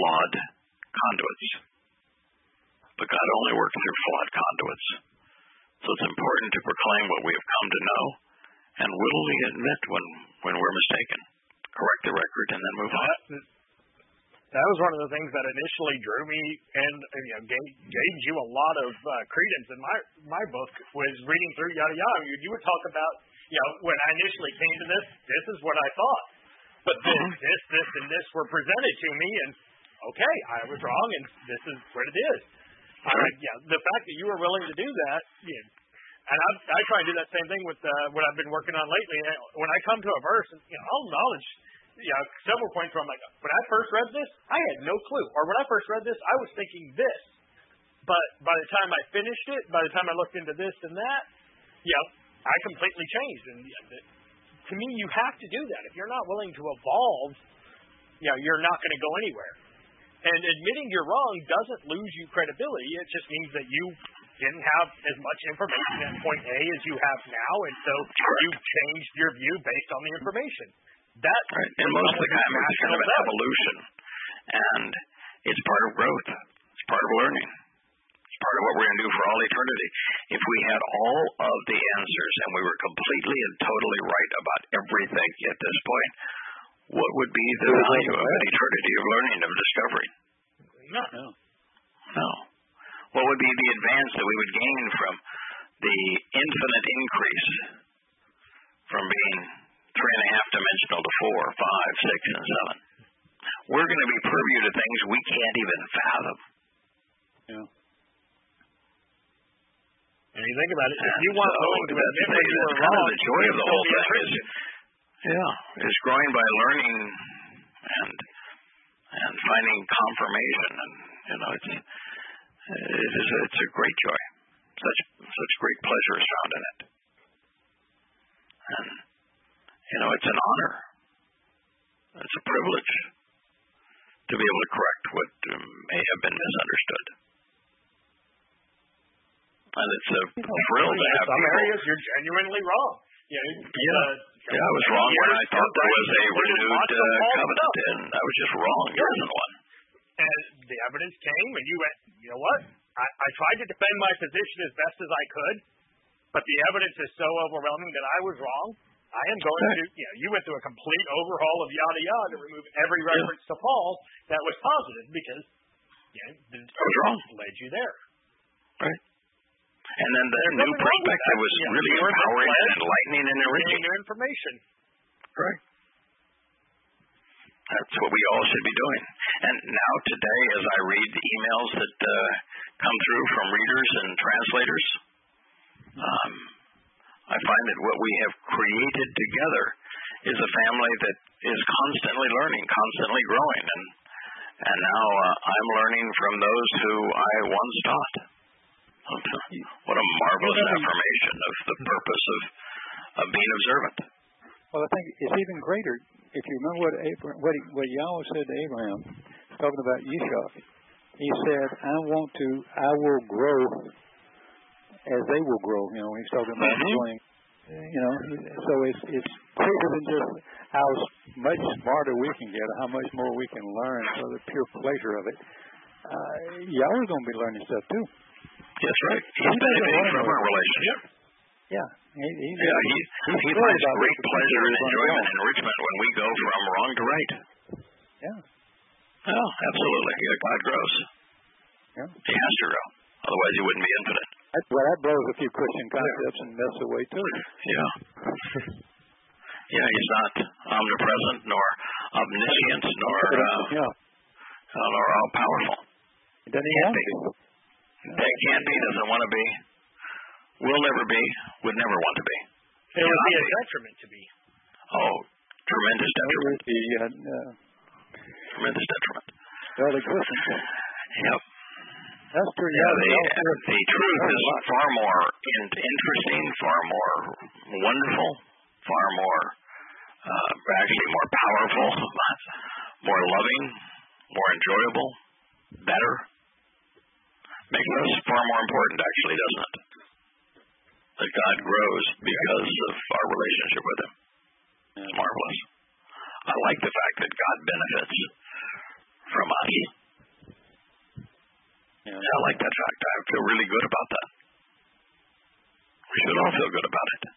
flawed conduits. But God only works through flawed conduits. So it's important to proclaim what we have come to know and wittily admit when we're mistaken. Correct the record and then move on. That was one of the things that initially drew me and gave you a lot of credence in my book was reading through yada yada. You would talk about when I initially came to this is what I thought, but this and this were presented to me, and okay, I was wrong, and this is what it is. The fact that you were willing to do that, and I try to do that same thing with what I've been working on lately. When I come to a verse, I'll acknowledge several points where I'm like, when I first read this, I had no clue, or when I first read this, I was thinking this, but by the time I finished it, by the time I looked into this and that, I completely changed. And to me, you have to do that. If you're not willing to evolve, you're not going to go anywhere. And admitting you're wrong doesn't lose you credibility. It just means that you didn't have as much information at point A as you have now, and so you changed your view based on the information. That's right. And most of the time it's kind of an evolution, and it's part of growth. It's part of learning. It's part of what we're going to do for all eternity. If we had all of the answers and we were completely and totally right about everything at this point, what would be the value of an eternity of learning, of discovery? No. What would be the advance that we would gain from the infinite increase from being 3.5-dimensional to 4, 5, 6, and 7? We're going to be privy to things we can't even fathom. Yeah. And you think about it, if you want to admit when you were kind wrong, of the joy of the whole thing is growing by learning and finding confirmation, and it's a great joy. Such great pleasure is found in it, and it's an honor. It's a privilege to be able to correct what may have been misunderstood. And it's a thrill to have some areas you're genuinely wrong. I was wrong when I thought there was a renewed covenant, and I was just wrong. There isn't one. And the evidence came, and you went, you know what? I tried to defend my position as best as I could, but the evidence is so overwhelming that I was wrong. I am going to, you went through a complete overhaul of yada yada to remove every reference to Paul that was positive because the wrong led you there. Right. And then the new perspective was really empowering and enlightening and enriching. New information. Right. That's what we all should be doing. And now today, as I read the emails that come through from readers and translators, I find that what we have created together is a family that is constantly learning, constantly growing. And now I'm learning from those who I once taught. What a marvelous affirmation of the purpose of being observant. Well, I think it's even greater if you remember what Yahweh said to Abraham, talking about Yishak. He said, I will grow as they will grow. He's talking about growing. So it's greater than just how much smarter we can get, or how much more we can learn for the pure pleasure of it. Yahweh's going to be learning stuff too. That's right. He's benefiting from our relationship. Yeah. He finds great pleasure and enjoyment and enrichment when we go from wrong to right. Yeah. Oh, absolutely. God grows. Yeah. He has to grow. Otherwise, he wouldn't be infinite. That blows a few Christian concepts and mess away too. Yeah. He's not omnipresent, nor omniscient, nor all powerful. Doesn't he want to be? That can't be, doesn't want to be, will never be, would never want to be. It would be a detriment to be. Oh, tremendous detriment. Tremendous detriment. Well, existence. Yep. That's true. The truth is far more interesting, far more wonderful, far more, actually more powerful, more loving, more enjoyable, better. Makes us far more important, actually, doesn't it? That God grows because of our relationship with Him. It's marvelous. I like the fact that God benefits from us. like that fact. I feel really good about that. We should all feel good about it.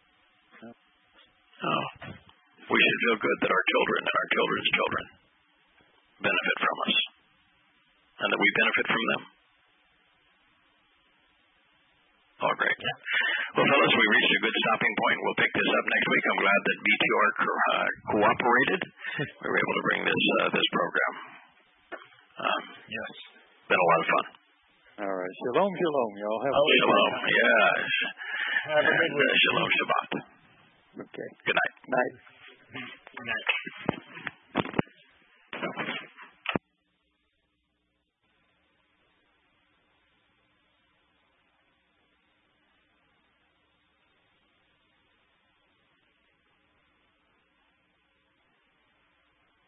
Oh, we should feel good that our children and our children's children benefit from us, and that we benefit from them. Oh, great. Well, fellas, we reached a good stopping point. We'll pick this up next week. I'm glad that BTR cooperated. We were able to bring this program. Yes. Been a lot of fun. All right. Shalom, shalom, y'all. Have a good Shalom. night. Yes. Have a good week. Shalom Shabbat. Okay. Good night. Night.